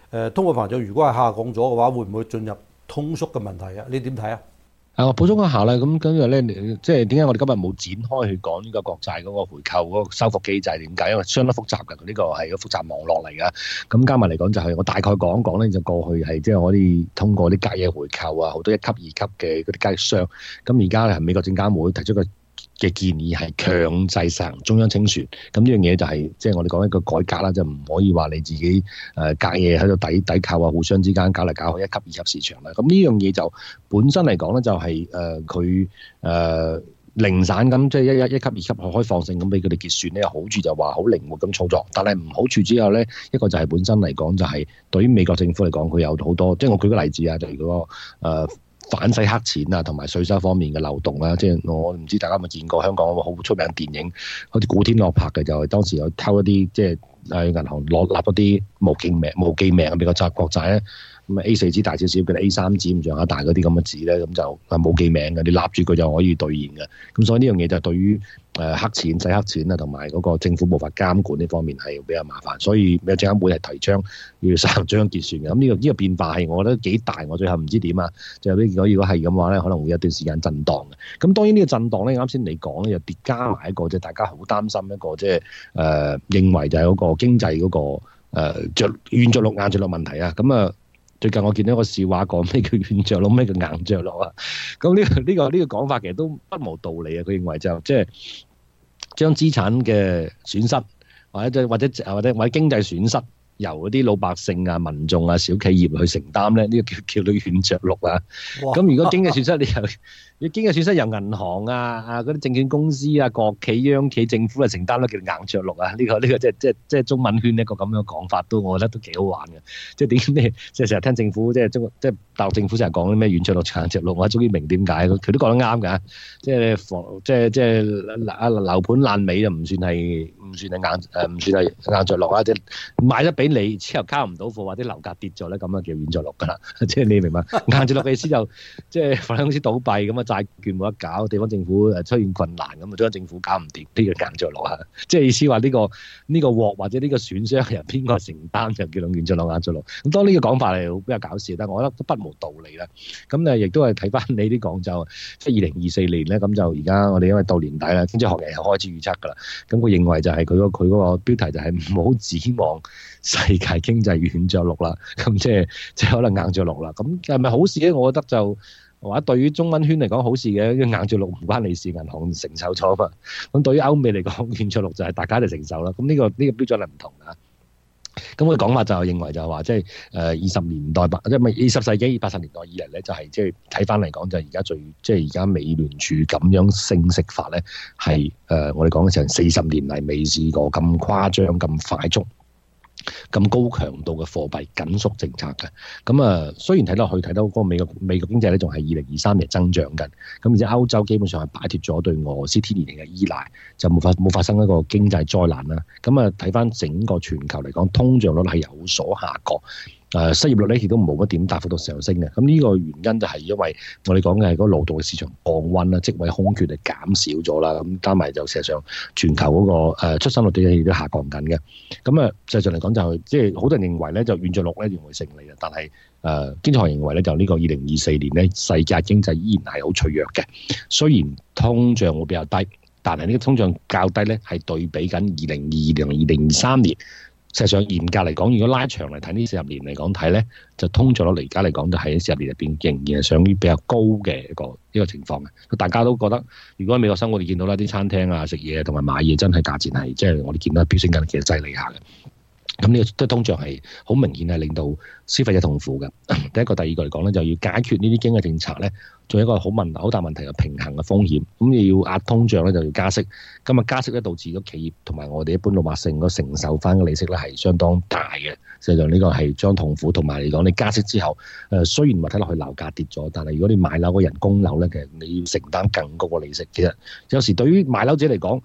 通貨膨脹如果係下降咗嘅話，會唔會進入通縮嘅問題啊？你點睇啊？ 我補充一下啦，咁跟住咧，即係點解我哋今日冇展開去講呢個國債嗰個回購嗰個收復機制？點解？因為相當複雜㗎，呢個係一個複雜網絡嚟㗎。咁加埋嚟講就係我大概講一講咧，就過去係即係我哋通過啲隔夜回購啊，好多1級、2級嘅嗰啲交易商。咁而家係美國證監會提出嘅建議係強制實行中央清算，咁呢樣嘢就係即係我哋講一個改革啦，就唔可以話你自己隔夜喺度抵扣啊，互相之間搞嚟搞去1級、2級市場啦。咁呢樣嘢就本身嚟講咧，就係佢零散咁，即係一級、2級開放性咁俾佢哋結算咧，好處就話好靈活咁操作，但係唔好處之後咧，一個就係本身嚟講就係對於美國政府嚟講，佢有好多，即係我舉個例子啊，就係嗰個反洗黑錢啊，同埋稅收方面嘅漏洞啦，即係我唔知大家有冇見過香港好出名電影，好似古天樂拍嘅，就係當時有偷一啲即係喺銀行攞立嗰啲無記名嘅美國國債咧，咁 A4 紙大少少，叫 A3 紙咁上下大嗰啲咁嘅紙咧，咁就冇記名嘅，你立住佢就可以兌現嘅。咁所以呢樣嘢就對於黑錢、洗黑錢啊，同埋嗰個政府無法監管呢方面係比較麻煩，所以美國證監會係提倡要實行中央結算嘅。咁呢個變化係我覺得幾大，我最後唔知點啊。就如果係咁嘅話咧，可能會有一段時間震盪嘅。咁當然呢個震盪咧，啱先你講咧又疊加埋一個即係大家好擔心一個即係認為就係嗰個經濟嗰個軟着陸硬着陸問題啊。咁啊最近我見到一個笑話講咩叫軟着陸，咩叫硬着陸啊？咁呢個講法其實都不無道理啊。佢認為就即係將資產嘅損失或者經濟損失由嗰啲老百姓啊、民眾啊、小企業去承擔咧，呢個叫做軟着陸啊。咁如果經濟損失你經濟損失由銀行啊、嗰啲證券公司啊、國企、央企、政府嚟承擔咧，叫硬着陸啊。呢個即係中文圈一個咁樣講法，我覺得都幾好玩嘅。即係點咩？即係成日聽政府即係大陸政府成日講啲咩軟着陸、硬着陸，我終於明點解佢都講得啱㗎。即係樓盤爛尾就唔算係硬着陸啊！即係買得俾你之後交唔到貨，或者樓價跌咗咧，咁啊叫軟着陸㗎啦。即係你明白？硬着陸嘅意思就即係房產公司倒閉咁啊，債券冇得搞，地方政府出現困難咁啊，中央政府搞唔掂，呢個硬着陸啊！即係意思話呢個鑊或者呢個損傷由邊個承擔就叫做軟着陸、硬着陸。咁當呢個講法係比較搞笑，但係我覺得都不無道理啦。咁亦都係睇翻你啲講就即係2024年咧，咁就而家我哋因為到年底啦，經濟學人又開始預測㗎啦。咁佢認為就係佢嗰個標題就係唔好指望世界經濟軟着陸啦。咁即係可能硬着陸啦。咁係咪好事咧？我覺得就或者對於中文圈嚟講好事嘅，因為硬着陸唔關你事，銀行承受咗嘛。咁對於歐美嚟講，軟着陸就係大家嚟承受啦。咁呢個標準係唔同㗎。咁佢講法就認為就係話，即係20年代即係20世紀80年代以嚟咧，就係即係睇翻嚟講，就係而家即係而家美聯儲咁樣升息法咧，係我哋講嘅成40年嚟未試過咁誇張、咁快速、咁高強度嘅貨幣緊縮政策嘅。咁雖然睇到嗰個美國經濟咧，仲係2023年增長緊。咁而且歐洲基本上係擺脫咗對俄羅斯天然氣嘅依賴，就冇發生一個經濟災難啦。咁睇翻整個全球嚟講，通脹率係有所下降，失業率咧亦都冇乜點大幅度上升嘅。咁呢個原因就係因為我哋講嘅係嗰個勞動嘅市場降溫啦，職位空缺係減少咗啦。咁加埋就事實上全球嗰個出生率亦都下降緊嘅。咁事實上嚟講就即係好多人認為咧，就軟着陸咧認為勝利嘅，但係經濟學認為咧，就呢個2024年咧，世界經濟依然係好脆弱嘅。雖然通脹會比較低，但係呢個通脹較低咧，係對比緊2022年、2023年。實際上嚴格嚟講，如果拉長嚟睇呢40年嚟講睇咧，就通脹率而家嚟講就喺40年入邊仍然係屬於比較高嘅一個情況嘅。大家都覺得，如果喺美國生活，我哋見到啦，啲餐廳啊、食嘢同埋買嘢真係價錢係即係我哋見到飆升緊，其實真係厲害嘅。咁呢個通脹係好明顯係令到消費者痛苦嘅。第一個、第二個嚟講咧，就要解決呢啲經濟政策咧，仲有一個好大問題嘅平衡嘅風險。咁你要壓通脹咧，就要加息。今日加息咧，導致咗企業同埋我哋一般老百姓個承受翻嘅利息咧係相當大嘅。實際上呢個係將痛苦，同埋嚟講你加息之後，雖然話睇落去樓價跌咗，但係如果你買樓嗰人供樓咧，其實你要承擔更高嘅利息。其實有時對於買樓者嚟講，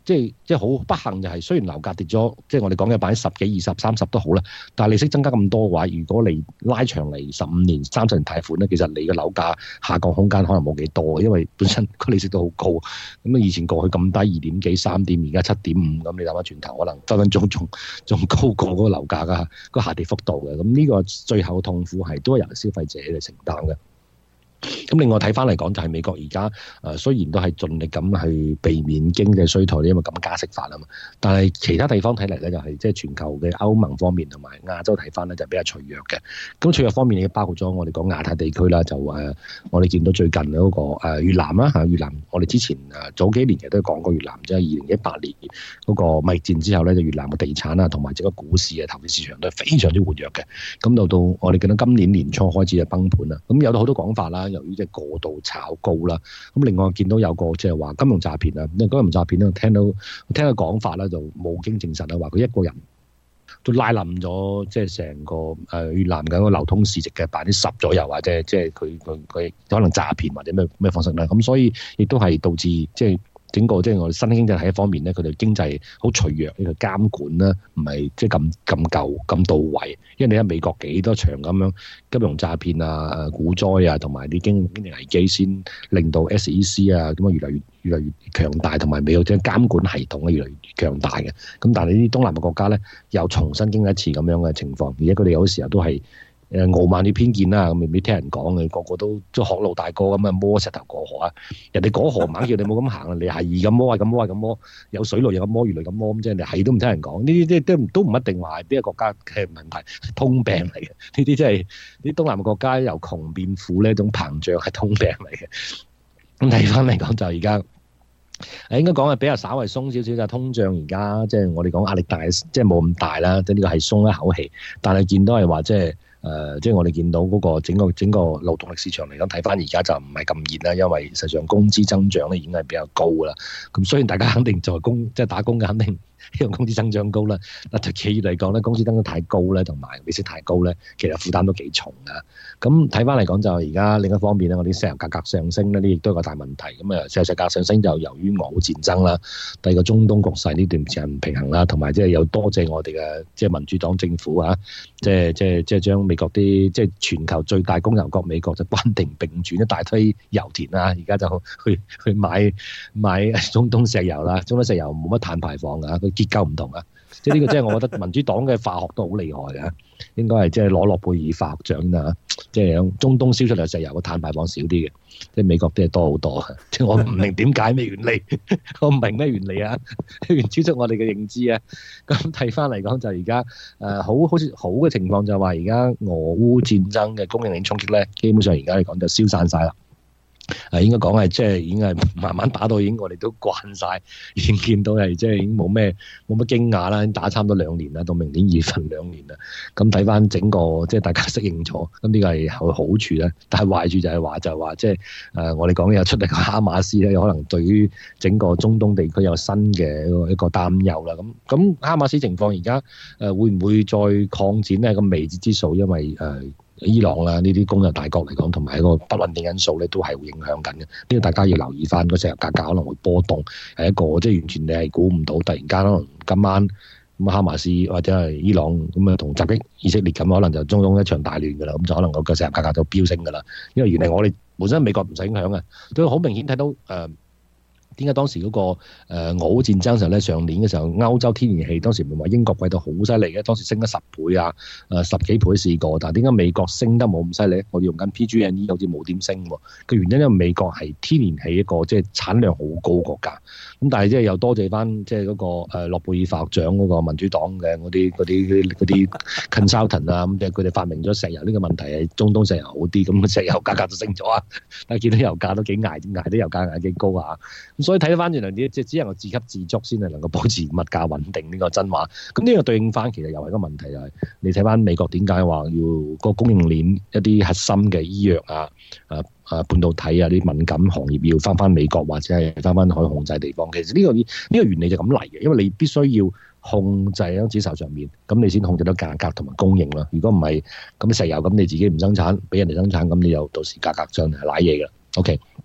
即係好不幸就係，雖然樓價跌咗，即係我哋講嘅10%幾、20%、30%都好啦，但係利息增加咁多嘅話，如果你拉長嚟15年、30年貸款咧，其實你嘅樓價下降空間可能冇幾多，因為本身個利息都好高。咁以前過去咁低2點幾、3點，而家7.5，咁你諗下轉頭，可能分分鐘仲高過嗰個樓價嘅個下跌幅度嘅。咁呢個最後痛苦係都係由消費者嚟承擔嘅。咁另外睇翻嚟講，就係美國而家雖然都係盡力咁去避免經濟衰退，因為咁加息法啊嘛。但係其他地方睇嚟咧，就係即係全球嘅歐盟方面同埋亞洲睇翻咧，就比較脆弱嘅。咁脆弱方面亦包括咗我哋講亞太地區啦，就我哋見到最近嗰個越南啦嚇，越南我哋之前早幾年其實都講過越南，即係2018年嗰個貿易戰之後咧，就越南嘅地產啊同埋整個股市啊投資市場都係非常之活躍嘅。咁到我哋見到今年年初開始就崩盤啦。咁有到好多講法啦。由於即係過度炒高啦，咁另外見到有個即係話金融詐騙啊，金融詐騙咧，聽到講法咧就冇經證實啦，話佢一個人都拉冧咗即係成個越南嘅個流通市值嘅10%左右，或者即係佢可能詐騙或者咩方式啦，咁所以亦都係導致即係整個即係我哋新興經濟體一方面咧，佢哋經濟好脆弱，呢個監管咧唔係即係咁夠咁到位，因為你喺美國幾多場咁樣金融詐騙啊、股災啊，同埋啲經濟危機，先令到 SEC 啊咁啊越嚟越強大，同埋美國即係監管系統咧越嚟越強大嘅。咁但係呢啲東南亞國家咧又重新經歷一次咁樣嘅情況，而且佢哋有時候都係傲慢啲偏見啦，咁未必聽人講嘅，個個都學老大哥咁啊摸石頭過河啊！人哋過河猛叫你冇咁行啊，你係咁摸係咁摸係咁摸，有水路又咁摸，魚類咁摸，咁即係你係都唔聽人講。呢啲即係都唔一定話係邊個國家嘅問題，通病嚟嘅。呢啲即係啲東南亞國家由窮變富呢一種膨脹係通病嚟嘅。咁睇翻嚟講就而家應該講係比較稍微鬆少少，就通脹而家即係我哋講壓力大，即係冇咁大啦。即係呢個係鬆一口氣，但係見到係話即係。即係我哋見到嗰個整個勞動力市場嚟講，睇翻而家就唔係咁熱啦，因為實際上工資增長咧已經係比較高啦。咁雖然大家肯定就係即係打工嘅，肯定希望工資增長高啦。但對企業嚟講咧，工資增長太高咧，同埋利息太高咧，其實負擔都幾重㗎。咁睇翻嚟講就而家另一方面咧，我啲石油價格上升咧，呢亦都係個大問題。咁石油價格上升就由於俄烏戰爭啦，第二個中東局勢呢段時間唔平衡啦，同埋即係有多謝我哋嘅即係民主黨政府啊，即係將美國啲即係全球最大供油國美國就關停並轉一大堆油田啦，而家就去買中東石油啦。中東石油冇乜碳排放㗎，佢結構唔同啊。即係呢個即係我覺得民主黨嘅化學都好厲害㗎，應該係即係攞諾貝爾化學獎啊！即係響中東燒出嚟石油個碳排放少啲嘅，即係美國啲係多好多。即係我唔明點解咩原理，我唔明咩原理啊，完超出我哋嘅認知啊！咁睇翻嚟講就而家好似好嘅情況就係話而家俄烏戰爭嘅供應鏈衝擊咧，基本上而家嚟講就消散晒啦。應該講係即係已經係慢慢打到已經我哋都慣晒，已經見到係即係已經冇乜驚訝啦，已經打差唔多2年啦，到明年2月份2年啦。咁睇翻整個即係大家適應咗，咁呢個係有好處咧。但係壞處就係話即係我哋講有出嚟個哈馬斯咧，有可能對於整個中東地區有新嘅一個擔憂啦。咁哈馬斯情況而家會唔會再擴展呢？咁未知之數，因為伊朗啦，呢啲供油大國嚟講，同埋一個不穩定因素咧，都係會影響緊嘅。呢個大家要留意翻，個石油價格可能會波動，係一個即係完全你係估唔到，突然間可能今晚咁哈馬斯或者係伊朗咁啊，同襲擊以色列咁，可能就中東一場大亂㗎啦。咁就可能個石油價格就飆升㗎啦。因為原嚟我哋本身美國唔使影響嘅，都好明顯睇到點解當時嗰個俄烏戰爭時候咧，上年嘅時候歐洲天然氣當時唔係話英國貴到好犀利嘅，當時升咗10倍啊，10幾倍試過，但係點解美國升得冇咁犀利？我哋用緊 PG&E 好似冇點升喎，個原因因為美國係天然氣一個即係產量好高國家，咁但係即係又多謝翻即係嗰個諾貝爾化學獎嗰個民主黨嘅嗰啲 consultant 啊，咁即係佢哋發明咗石油呢個問題係中東石油好啲，咁石油價格就升咗啊，但係見到油價都幾捱啲油價捱幾高啊。所以睇翻原來啲即係只能夠自給自足先係能夠保持物價穩定呢個真話。咁呢個對應翻其實又係一個問題，就係你睇翻美國點解話要個供應鏈一啲核心嘅醫藥半導體啊啲敏感行業要翻美國或者係翻可以控制地方。其實呢個原理就咁嚟嘅，因為你必須要控制喺指數上面，咁你先控制到價格同埋供應啦。如果唔係咁石油咁你自己唔生產，俾人哋生產，咁你又到時價格上係瀨嘢㗎。OK。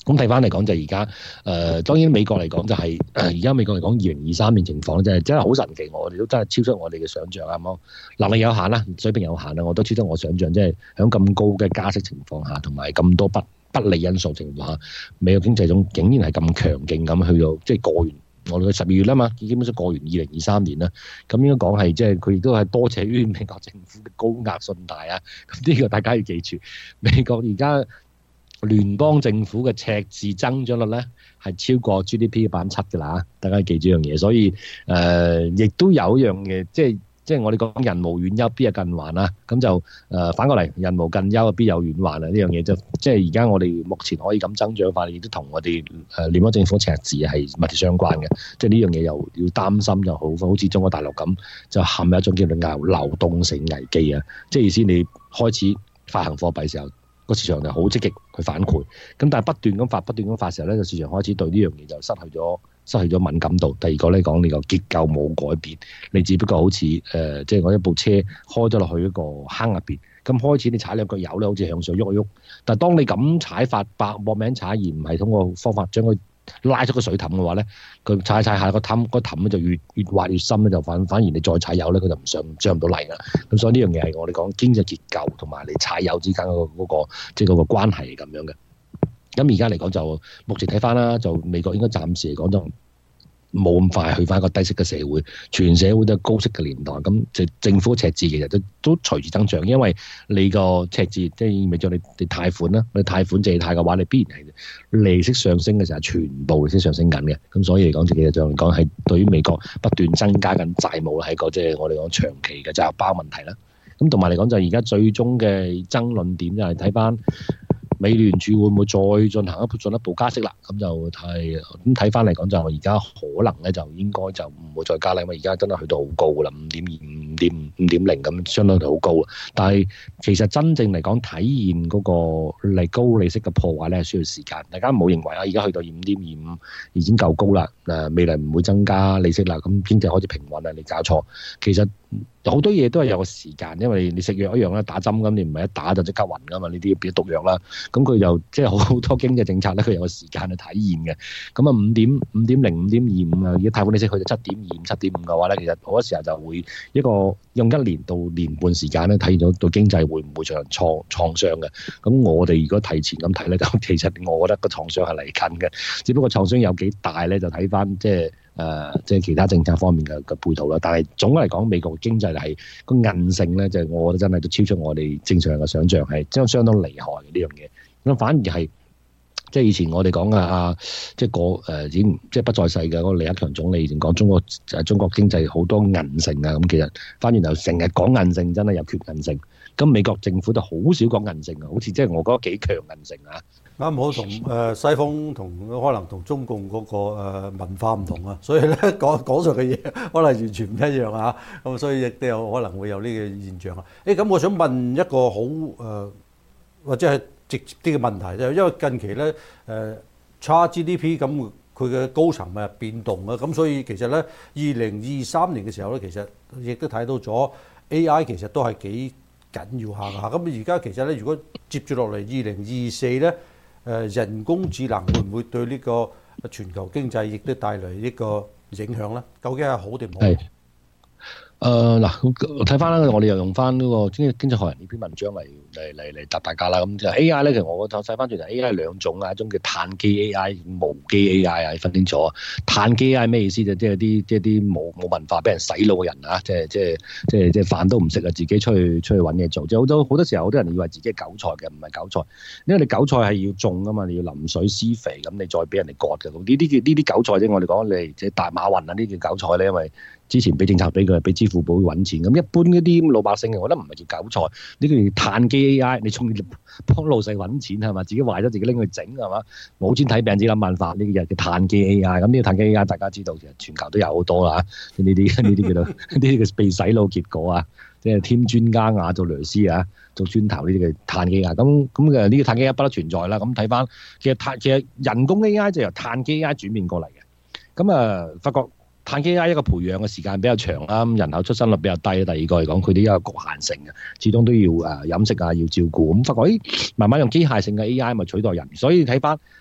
咁睇翻嚟講就而家當然美國嚟講就係而家美國嚟講2023年情況真係好神奇，我哋都真係超出我哋嘅想像啊！能力有限啦，水平有限啦，我都超出我想像，即係喺咁高嘅加息情況下，同埋咁多不利因素情況下，美國經濟總竟然係咁強勁咁去到即係過完我哋嘅12月啦嘛，基本上過完2023年啦，咁應該講係即係佢亦都係多謝於美國政府嘅高額信貸啊！咁呢個大家要記住，美國而家聯邦政府嘅赤字增長率咧係超過 GDP 嘅7%㗎啦，大家要記住樣嘢。所以亦都有一樣嘢，即係我哋講人無遠憂，必有近患啊。咁就反過嚟，人無近憂，必有遠患啊。呢樣嘢即係而家我哋目前可以咁增長法，亦都同我哋聯邦政府赤字係密切相關嘅。即係呢樣嘢又要擔心，就好似中國大陸咁，就陷入一種叫做流動性危機啊。即係意思你開始發行貨幣嘅時候，個市場就好積極去反饋，咁但係不斷咁發時候咧，個市場開始對呢樣嘢就失去咗敏感度。第二個咧講你個結構冇改變，你只不過好似即係我一部車開咗落去一個坑入邊，咁開始你踩兩腳油咧，好似向上喐一喐，但係當你咁踩法搏命踩而唔係通過方法將佢拉出個水凼嘅話咧，佢踩下個凼咧就越挖越深咧，就反而你再踩油咧，佢就唔上唔到嚟啦。咁所以呢樣嘢係我哋講經濟結構同埋你踩油之間嗰個即係嗰個關係係咁樣嘅。咁而家嚟講就目前睇翻啦，就美國應該暫時嚟講就冇咁快去翻一個低息嘅社會，全社會都係高息嘅年代。咁政府赤字其實都隨住增長，因為你個赤字即係意味咗你貸款啦，你貸款借貸嘅話，你必然係利息上升嘅時候，全部利息上升緊嘅。咁所以嚟講，其實就嚟講係對於美國不斷增加緊債務係一個即係我哋講長期嘅債務包問題啦。咁同埋嚟講就而家最終嘅爭論點就係睇翻美聯儲會唔會再進一步加息啦？咁就係咁睇翻嚟講，就而家可能咧就應該就唔會再加啦，因為而家真係去到好高噶啦，5.25、5.0咁，相當好高。但係其實真正嚟講，體現嗰個高利息嘅破壞咧，係需要時間。大家唔好認為啊，而家去到5.25已經夠高啦，未來唔會增加利息啦，咁經濟開始平穩啦，你搞錯。其實好多嘢都係有個時間，因為你食藥一樣啦，打針咁你唔係一打就即刻暈噶嘛，呢啲變咗毒藥啦。咁佢就即係好多經濟政策咧，佢有個時間去體現嘅。咁啊5.0、5.25啊，如果貸款利息去到7.25、7.5嘅話咧，其實好多時候就會一個用1年到年半時間咧，體現咗對經濟會唔會造成創傷嘅。咁我哋如果提前咁睇咧，咁其實我覺得個創傷係嚟緊嘅，只不過創傷有幾大咧，就睇翻即係其他政策方面嘅配套啦。但係總嘅嚟講，美國經濟係個韌性咧，就係我覺得真係都超出我哋正常嘅想像，係相當厲害嘅呢樣嘢。咁反而係即係以前我哋講即係已經即係不在世嘅嗰個李克強總理以前講中國經濟好多韌性啊。咁其實翻轉頭成日講韌性，真係有缺韌性。咁美國政府就好少講韌性啊，好似即係我覺得幾強韌性啊。 啱好同西方可能同中共嗰個文化唔同啊，所以咧講述嘅嘢可能完全唔一樣啊。咁所以亦都有可能會有呢個現象啊。咁我想問一個好或者係直接啲嘅問題，就因為近期咧XGDP 咁佢嘅高層咪變動啊，咁所以其實咧2023年嘅時候咧，其實亦都睇到咗 AI 其實都係幾緊要下㗎。咁而家其實咧，如果接住落嚟2024咧，人工智能會唔會對呢個全球經濟亦都帶來呢個影響咧？究竟係好定唔好？ 嗱，睇翻啦，我哋又用翻嗰個經濟學人呢篇文章嚟答大家啦。咁就 A.I. 咧，其實我就睇翻轉頭 A.I. 兩種啊，一種叫碳基 A.I.、無機 A.I. 啊，分清楚。碳基 A.I. 咩意思？即係啲冇文化俾人洗腦嘅人啊，即係飯都唔食啊，自己出去揾嘢做。即係好多時候，好多人以為自己係韭菜嘅，唔係韭菜。因為你韭菜係要種噶嘛，你要淋水施肥，咁你再俾人哋割嘅。呢啲韭菜啫，我哋講你即係大馬雲啊，呢叫韭菜咧，因為之前俾政策俾佢，俾支付寶揾錢。咁一般嗰啲老百姓嘅，我覺得唔係叫韭菜，呢個叫碳基 AI。你中意幫老細揾錢係嘛？自己壞咗自己拎去整係嘛？冇錢睇病只諗辦法，呢個叫碳基 AI。咁呢個碳基 AI 大家知道，其實全球都有好多啦。呢啲叫做呢啲嘅被洗腦結果啊，即係添磚加瓦做螺絲啊，做磚頭呢啲嘅碳基 AI。咁嘅呢個碳基 AI 不得存在啦。咁睇翻其實人工 AI 就由碳基 AI 轉變過嚟嘅。咁發覺碳基 AI 一個培養嘅時間比較長啦，人口出生率比較低。第二個嚟講，佢哋有局限性嘅，始終都要飲食啊，要照顧。咁發覺慢慢用機械性嘅 AI 咪取代人。所以睇翻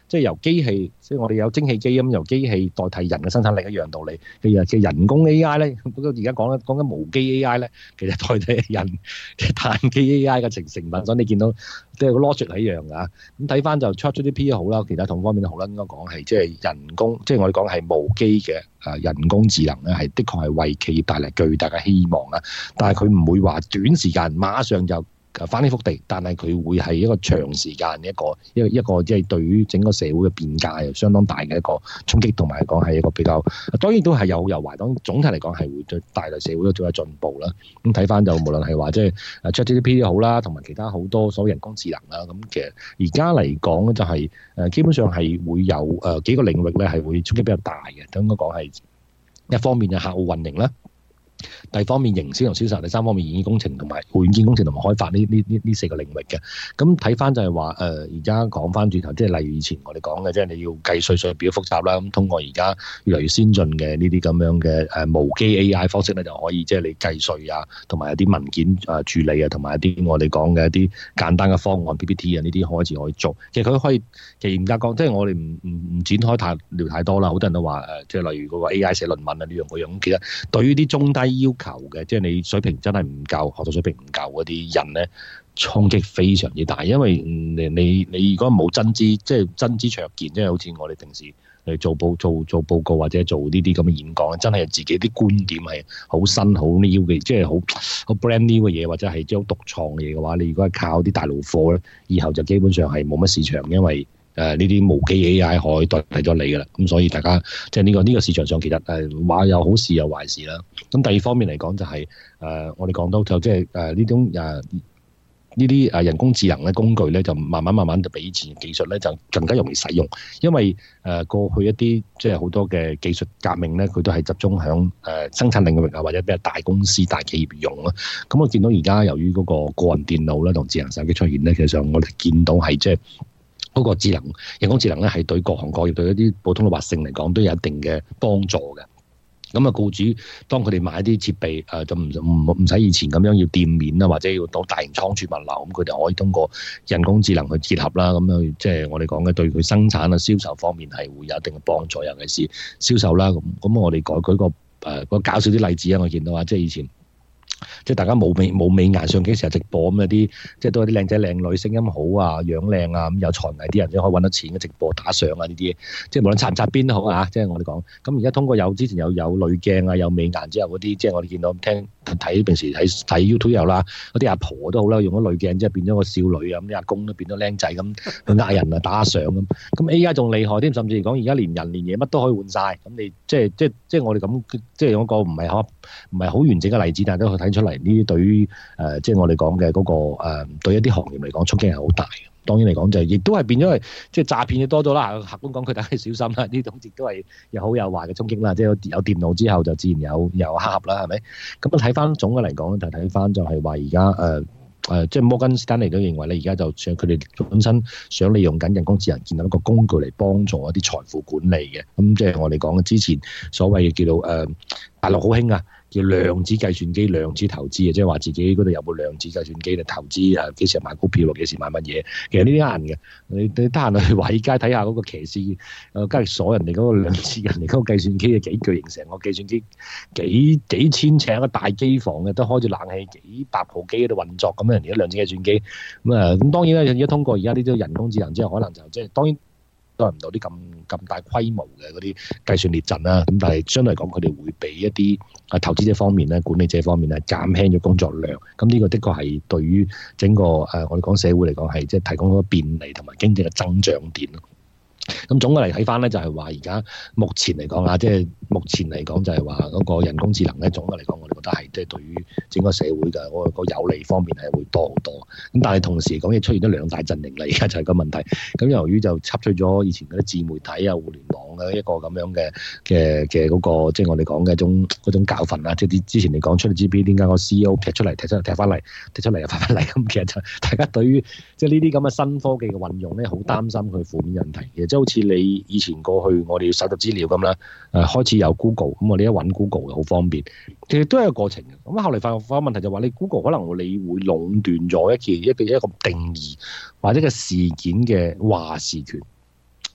即係由機器，即係我哋有蒸汽機咁，由機器代替人嘅生產力一樣道理。嘅人工 AI 咧，不過而家講緊無機 AI 咧，其實代替人嘅碳基 AI 嘅成品，所以你見到即係個 logic 係一樣㗎。咁睇翻就 ChatGPT 好啦，其他同方面都好啦，應該講係即係人工，即係我哋講係無機嘅人工智能咧，係的確係為企業帶嚟巨大嘅希望啦。但係佢唔會話短時間馬上就翻天覆地，但係佢會係一個長時間一個即係對於整個社會嘅變革又相當大嘅一個衝擊，同埋講係一個比較當然都係有好有壞。當然總體嚟講係會對帶來社會都仲有進步啦。咁睇翻就無論係話即係 ChatGPT 好啦，同埋其他好多所謂人工智能啦，咁其實而家嚟講咧就係基本上係會有幾個領域咧係會衝擊比較大嘅。應該講係一方面嘅客戶運營啦。第二方面營銷同銷售，第三方面軟件工程同埋軟件工程同埋開發呢四個領域嘅。咁睇翻就係話而家講翻轉頭，即係例如以前我哋講嘅，即係你要計稅表複雜啦。咁通過而家越嚟越先進嘅呢啲咁樣嘅無機 AI 方式咧，就可以即係你計稅啊，同埋一啲文件處理啊，同埋一啲我哋講嘅一啲簡單嘅方案 PPT 啊，呢啲開始可以做。其實佢可以其實嚴格講，即係我哋唔展開聊太多啦。好多人都話即係例如嗰個 AI 寫論文啊呢樣嗰樣。咁其實對於啲中低要求嘅，即係你水平真係唔夠，學術水平唔夠嗰啲人咧，衝擊非常之大。因為你如果冇真知，即係真知灼見，即係好似我哋平時嚟做報告或者做呢啲咁嘅演講，真係自己啲觀點係好新好 new 嘅，即係好 brand new 嘅嘢，或者係即係好獨創嘅嘢嘅話，你如果係靠啲大陸貨咧，以後就基本上係冇乜市場，因為呢啲無機 AI 可以代替咗你噶啦。咁所以大家即係呢個市場上其實話有好事有壞事啦。咁第二方面嚟講就係我哋講到就即係呢種呢啲人工智能嘅工具咧，就慢慢就比以前技術咧就更加容易使用。因為過去一啲即係好多嘅技術革命咧，佢都係集中響生產領域啊，或者比較大公司大企業用啦。咁我見到而家由於嗰個個人電腦啦同智能手機出現咧，其實上我哋見到係即係嗰個人工智能咧，係對各行各業對一啲普通老百姓嚟講都有一定嘅幫助嘅。咁啊，僱主當佢哋買啲設備就唔使以前咁樣要店面啊，或者要到大型倉儲物流，咁佢哋可以通過人工智能去結合啦。咁樣即係我哋講嘅對佢生產啊、銷售方面係會有一定嘅幫助，尤其是銷售啦。咁我哋舉個搞笑啲例子啊，我見到啊，即係以前。即係大家冇美顏相機成日直播咁，有啲即係都有啲靚仔靚女，聲音好啊，樣靚啊，咁有才藝啲人先可以揾到錢嘅直播打賞啊呢啲，即係無論擦唔擦邊都好啊。即係我哋講咁而家通過之前有濾鏡啊，有美顏之後嗰啲，即係我哋見到睇平時睇 YouTube 有啦，嗰啲阿婆都好啦，用咗濾鏡之後變咗個少女啊，咁啲阿公都變咗靚仔咁去呃人啊打賞咁。咁 AI 仲厲害添，甚至嚟講而家連人連嘢乜都可以換晒。咁你即係我哋咁即係嗰個唔係好完整嘅例子，但係都可以睇出嚟呢啲對於即係我哋講嘅嗰個對一啲行業嚟講衝擊係好大嘅。當然嚟講就亦都係變咗係即係詐騙就多咗啦。客觀講佢哋係小心啦，呢種亦都係有好有壞嘅衝擊啦。即係有電腦之後就自然有黑盒啦，係咪？咁啊睇翻總嘅嚟講就睇翻就係話而家即係摩根士丹利都認為咧，而家就想佢哋本身想利用緊人工智能建立一個工具嚟幫助一啲財富管理嘅。咁即係我哋講嘅之前所謂嘅叫做大陸好興啊，叫量子計算機、量子投資啊，即係話自己嗰度有部量子計算機嚟投資幾時買股票，幾時買乜嘢。其實呢啲呃人嘅，你得閒去華爾街睇下嗰個騎士交易所人哋嗰個量子人哋嗰個計算機幾巨型，成個計算機幾千尺一個大機房嘅，都開住冷氣幾百部機喺度運作咁樣，人哋啲量子計算機咁當然啦，而家通過而家呢啲人工智能之後，可能就即係當然都係唔到啲咁大規模嘅嗰啲計算列陣啦。咁但係相對嚟講，佢哋會俾一啲投資者方面咧、管理者方面咧減輕咗工作量。咁呢個的確係對於整個我哋講社會嚟講係即係提供咗便利同埋經濟嘅增長點咯。咁總嘅嚟睇翻咧，就係話而家目前嚟講啊，即係目前嚟講就係話嗰個人工智能咧，總嘅嚟講，我哋覺得係即係對於整個社會嘅嗰個有利方面係會多好多。咁但係同時嚟講，亦出現咗兩大陣營啦，而家就係個問題。咁由於就插取咗以前嗰啲自媒體啊、互聯網嘅一個咁樣嘅嗰個，即係我哋講嘅嗰種教訓啦。即係之前你講出嚟 GPT 點解個 CEO 踢出嚟踢翻嚟，踢出嚟又翻翻嚟咁，其實就大家對於即係呢啲咁嘅新科技嘅運用咧，好擔心佢負面問題嘅。即係好似你以前過去我哋要搜集資料咁啦，開始有 Google， 咁我哋一揾 Google 好方便，其實都係一個過程嘅。咁後嚟發覺問題就話你 Google 可能你會壟斷咗一個定義或者個事件嘅話事權。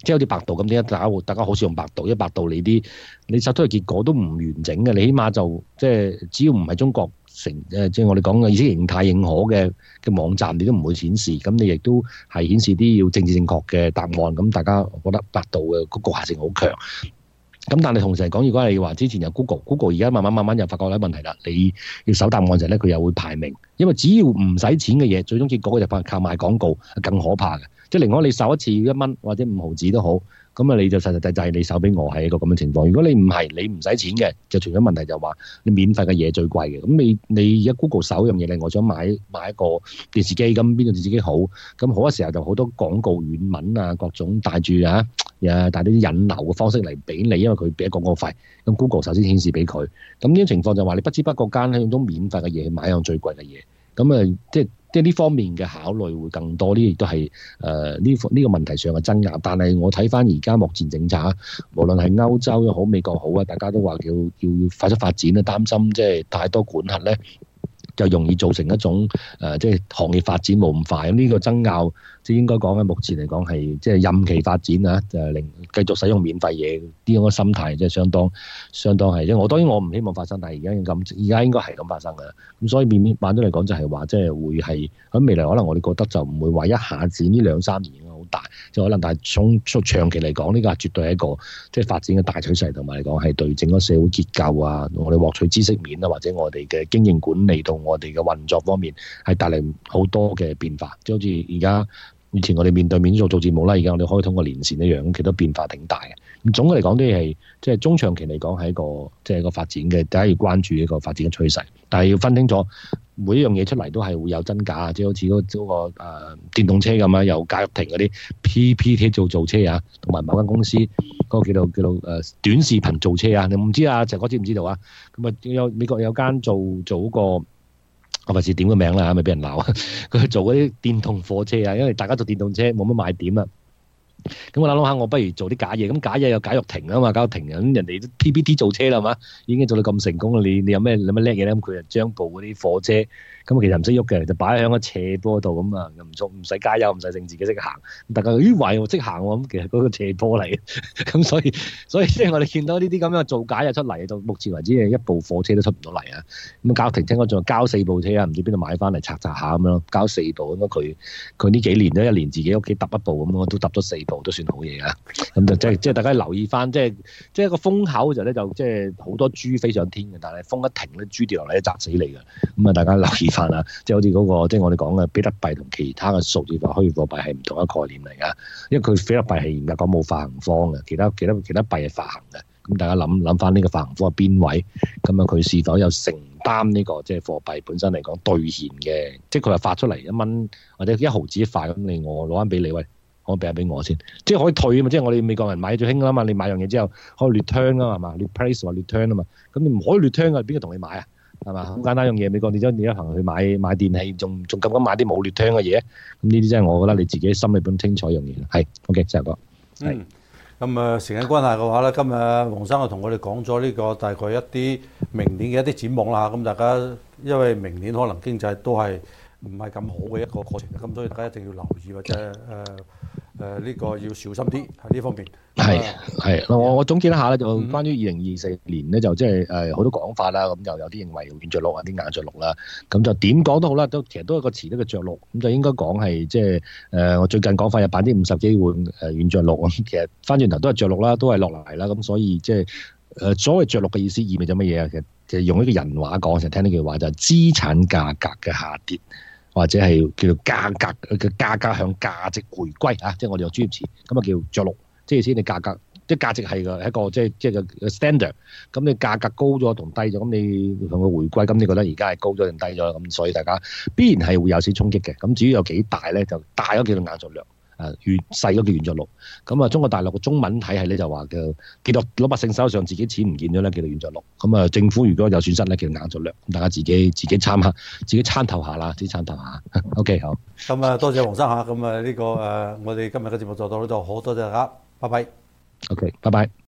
即係好似百度咁，點解大家好少用百度？因為百度你搜出嘅結果都唔完整嘅，你起碼就即係只要唔係中國即係我哋講嘅意識形態認可嘅網站，你都唔會顯示。咁你亦都係顯示啲要政治正確嘅答案。咁大家覺得百度嘅個局限性好強。咁但係同時嚟講，如果係話之前有 Google 而家慢慢又發覺有問題啦。你要搜答案時咧，佢又會排名，因為只要唔使錢嘅嘢，最終結果就靠賣廣告，係更可怕嘅。即係寧可你搜一次1蚊或者5毫子都好，咁啊你就實際你搜俾我係一個咁嘅情況。如果你唔係你唔使錢嘅，就除咗問題就話你免費嘅嘢最貴嘅。咁你而家 Google 搜樣嘢咧，我想買一個電視機，咁邊個電視機好？咁好嘅時候就好多廣告軟文啊，各種帶住帶啲引流嘅方式嚟俾你，因為佢俾廣告費。咁 Google 首先顯示俾佢。咁呢種情況就話你不知不覺間用到免費嘅嘢去買一樣最貴嘅嘢。咁即係呢方面嘅考慮會更多，呢亦都係呢個問題上嘅爭拗。但係我睇翻而家目前政策，無論係歐洲又好、美國好啊，大家都話要快速發展啦，擔心即係太多管轄咧，就容易造成一種即係行業發展冇咁快。咁呢個爭拗即係應該講喺目前嚟講係即係任期發展啊，就令繼續使用免費嘢呢種心態，即係相當係。即係當然我唔希望發生，但係而家應該係咁發生嘅。咁所以變咗嚟講就係話，即係會係喺未來可能我哋覺得就唔會話一下子呢2-3年好大，即係可能但係從長期嚟講，呢個係絕對係一個即係發展嘅大趨勢，同埋嚟講係對整個社會結構啊，我哋獲取知識面啊，或者我哋嘅經營管理同我哋嘅運作方面係帶嚟好多嘅變化。即係好似而家以前我哋面對面做節目啦，而家我哋可以通過連線一樣，其實變化挺大嘅。咁總嘅嚟講都係即係中長期嚟講係一個即係一個發展嘅，大家要關注一個發展嘅趨勢。但係要分清楚每一樣嘢出嚟都係會有真假，即係好似嗰個電動車咁啊，有賈躍亭嗰啲 PPT 造車啊，同埋某間公司嗰個叫做短視頻造車啊，你唔知啊？陳哥知唔知道啊？咁啊美國有間做嗰個。我費事點個名啦，咪俾人鬧啊！佢做嗰啲電動貨車啊，因為大家做電動車冇乜賣點啊。咁我諗下，我不如做啲假嘢。咁假嘢有賈躍亭啊嘛，賈躍亭咁人哋都 PPT 造車啦嘛，已經做到咁成功啦。你有咩叻嘢咧？咁佢就將部嗰啲貨車，咁其實唔識喐嘅，就擺喺個斜坡度咁啊，又唔使加油，唔使剩，自己識行。大家話我識行喎，咁其實嗰個斜坡嚟嘅。咁所以即係我哋見到呢啲咁樣造假嘢出嚟，到目前為止係一部貨車都出唔到嚟啊。咁賈躍亭聽講仲交4部車啊，唔知邊度買翻嚟拆下咁樣，交4部。咁佢呢幾年都一年自己屋企揼一部咁，我都揼咗4部。都算好嘢啊！咁就即係大家留意翻，即係一個風口就咧就即係好多豬飛上天嘅，但係風一停咧，豬跌落嚟砸死你嘅。咁啊，大家留意翻啊！即係好似嗰個即係我哋講嘅比特幣同其他嘅數字化虛擬貨幣係唔同一個概念嚟㗎，因為佢比特幣係嚴格講冇發行方嘅，其他幣係發行嘅。咁大家諗翻呢個發行方係邊位？咁啊，佢是否有承擔呢個即係貨幣本身嚟講兌現嘅？即係佢話發出嚟1蚊或者1毫子一塊咁，我攞翻俾你喂。我俾下俾我先，即係可以退啊嘛！即係我哋美國人買最興㗎嘛，你買樣嘢之後可以 return 啊嘛，replace 或 return 啊嘛，咁你唔可以 return 㗎，邊個同你買啊？係嘛？好簡單樣嘢，美國你一行去買電器，仲咁買啲冇 return 嘅嘢，咁呢啲真係我覺得你自己心裏邊清楚樣嘢。係 ，OK，石哥。 咁時間關係嘅話咧，今日黃生就同我哋講咗呢個大概一啲明年嘅一啲展望啦。咁大家因為明年可能經濟都係唔係咁好嘅一個過程，咁所以大家一定要留意或者呢個要小心啲喺呢方面。 係，我總結一下咧，就關於2024年咧，就即係好多講法啦。咁又有啲認為軟着陸啊，啲硬着陸啦。咁就點講都好啦，其實都係個詞，一個着陸。咁就應該講係即係我最近講法有50%機會軟着陸。咁其實翻轉頭都係着陸啦，都係落嚟啦。咁所以即係所謂着陸嘅意思意味咗乜嘢啊？其實用一個人話講，成日聽呢句話就係資產價格嘅下跌。或者係叫做價格嘅價格向價值回歸啊，即係我哋用專業詞，咁啊叫着陸，即係先你價格，即係價值係一個即係個 standard，咁你價格高咗同低咗，咁你同佢回歸，咁你覺得而家係高咗定低咗？咁所以大家必然係會有少衝擊嘅，咁至於有幾大咧，就大嗰叫做硬着陸。細嗰叫軟着陸，咁啊中國大陸嘅中文體系咧就話叫幾多老百姓手上自己錢唔見咗咧，叫做軟着陸。咁啊政府如果有損失咧，叫做硬着陸。咁大家自己參透下啦，自己參透下。OK 好。 咁啊多謝黃生嚇，咁啊呢個我哋今日嘅節目就到呢度，好多謝大家，拜拜。 OK，拜拜。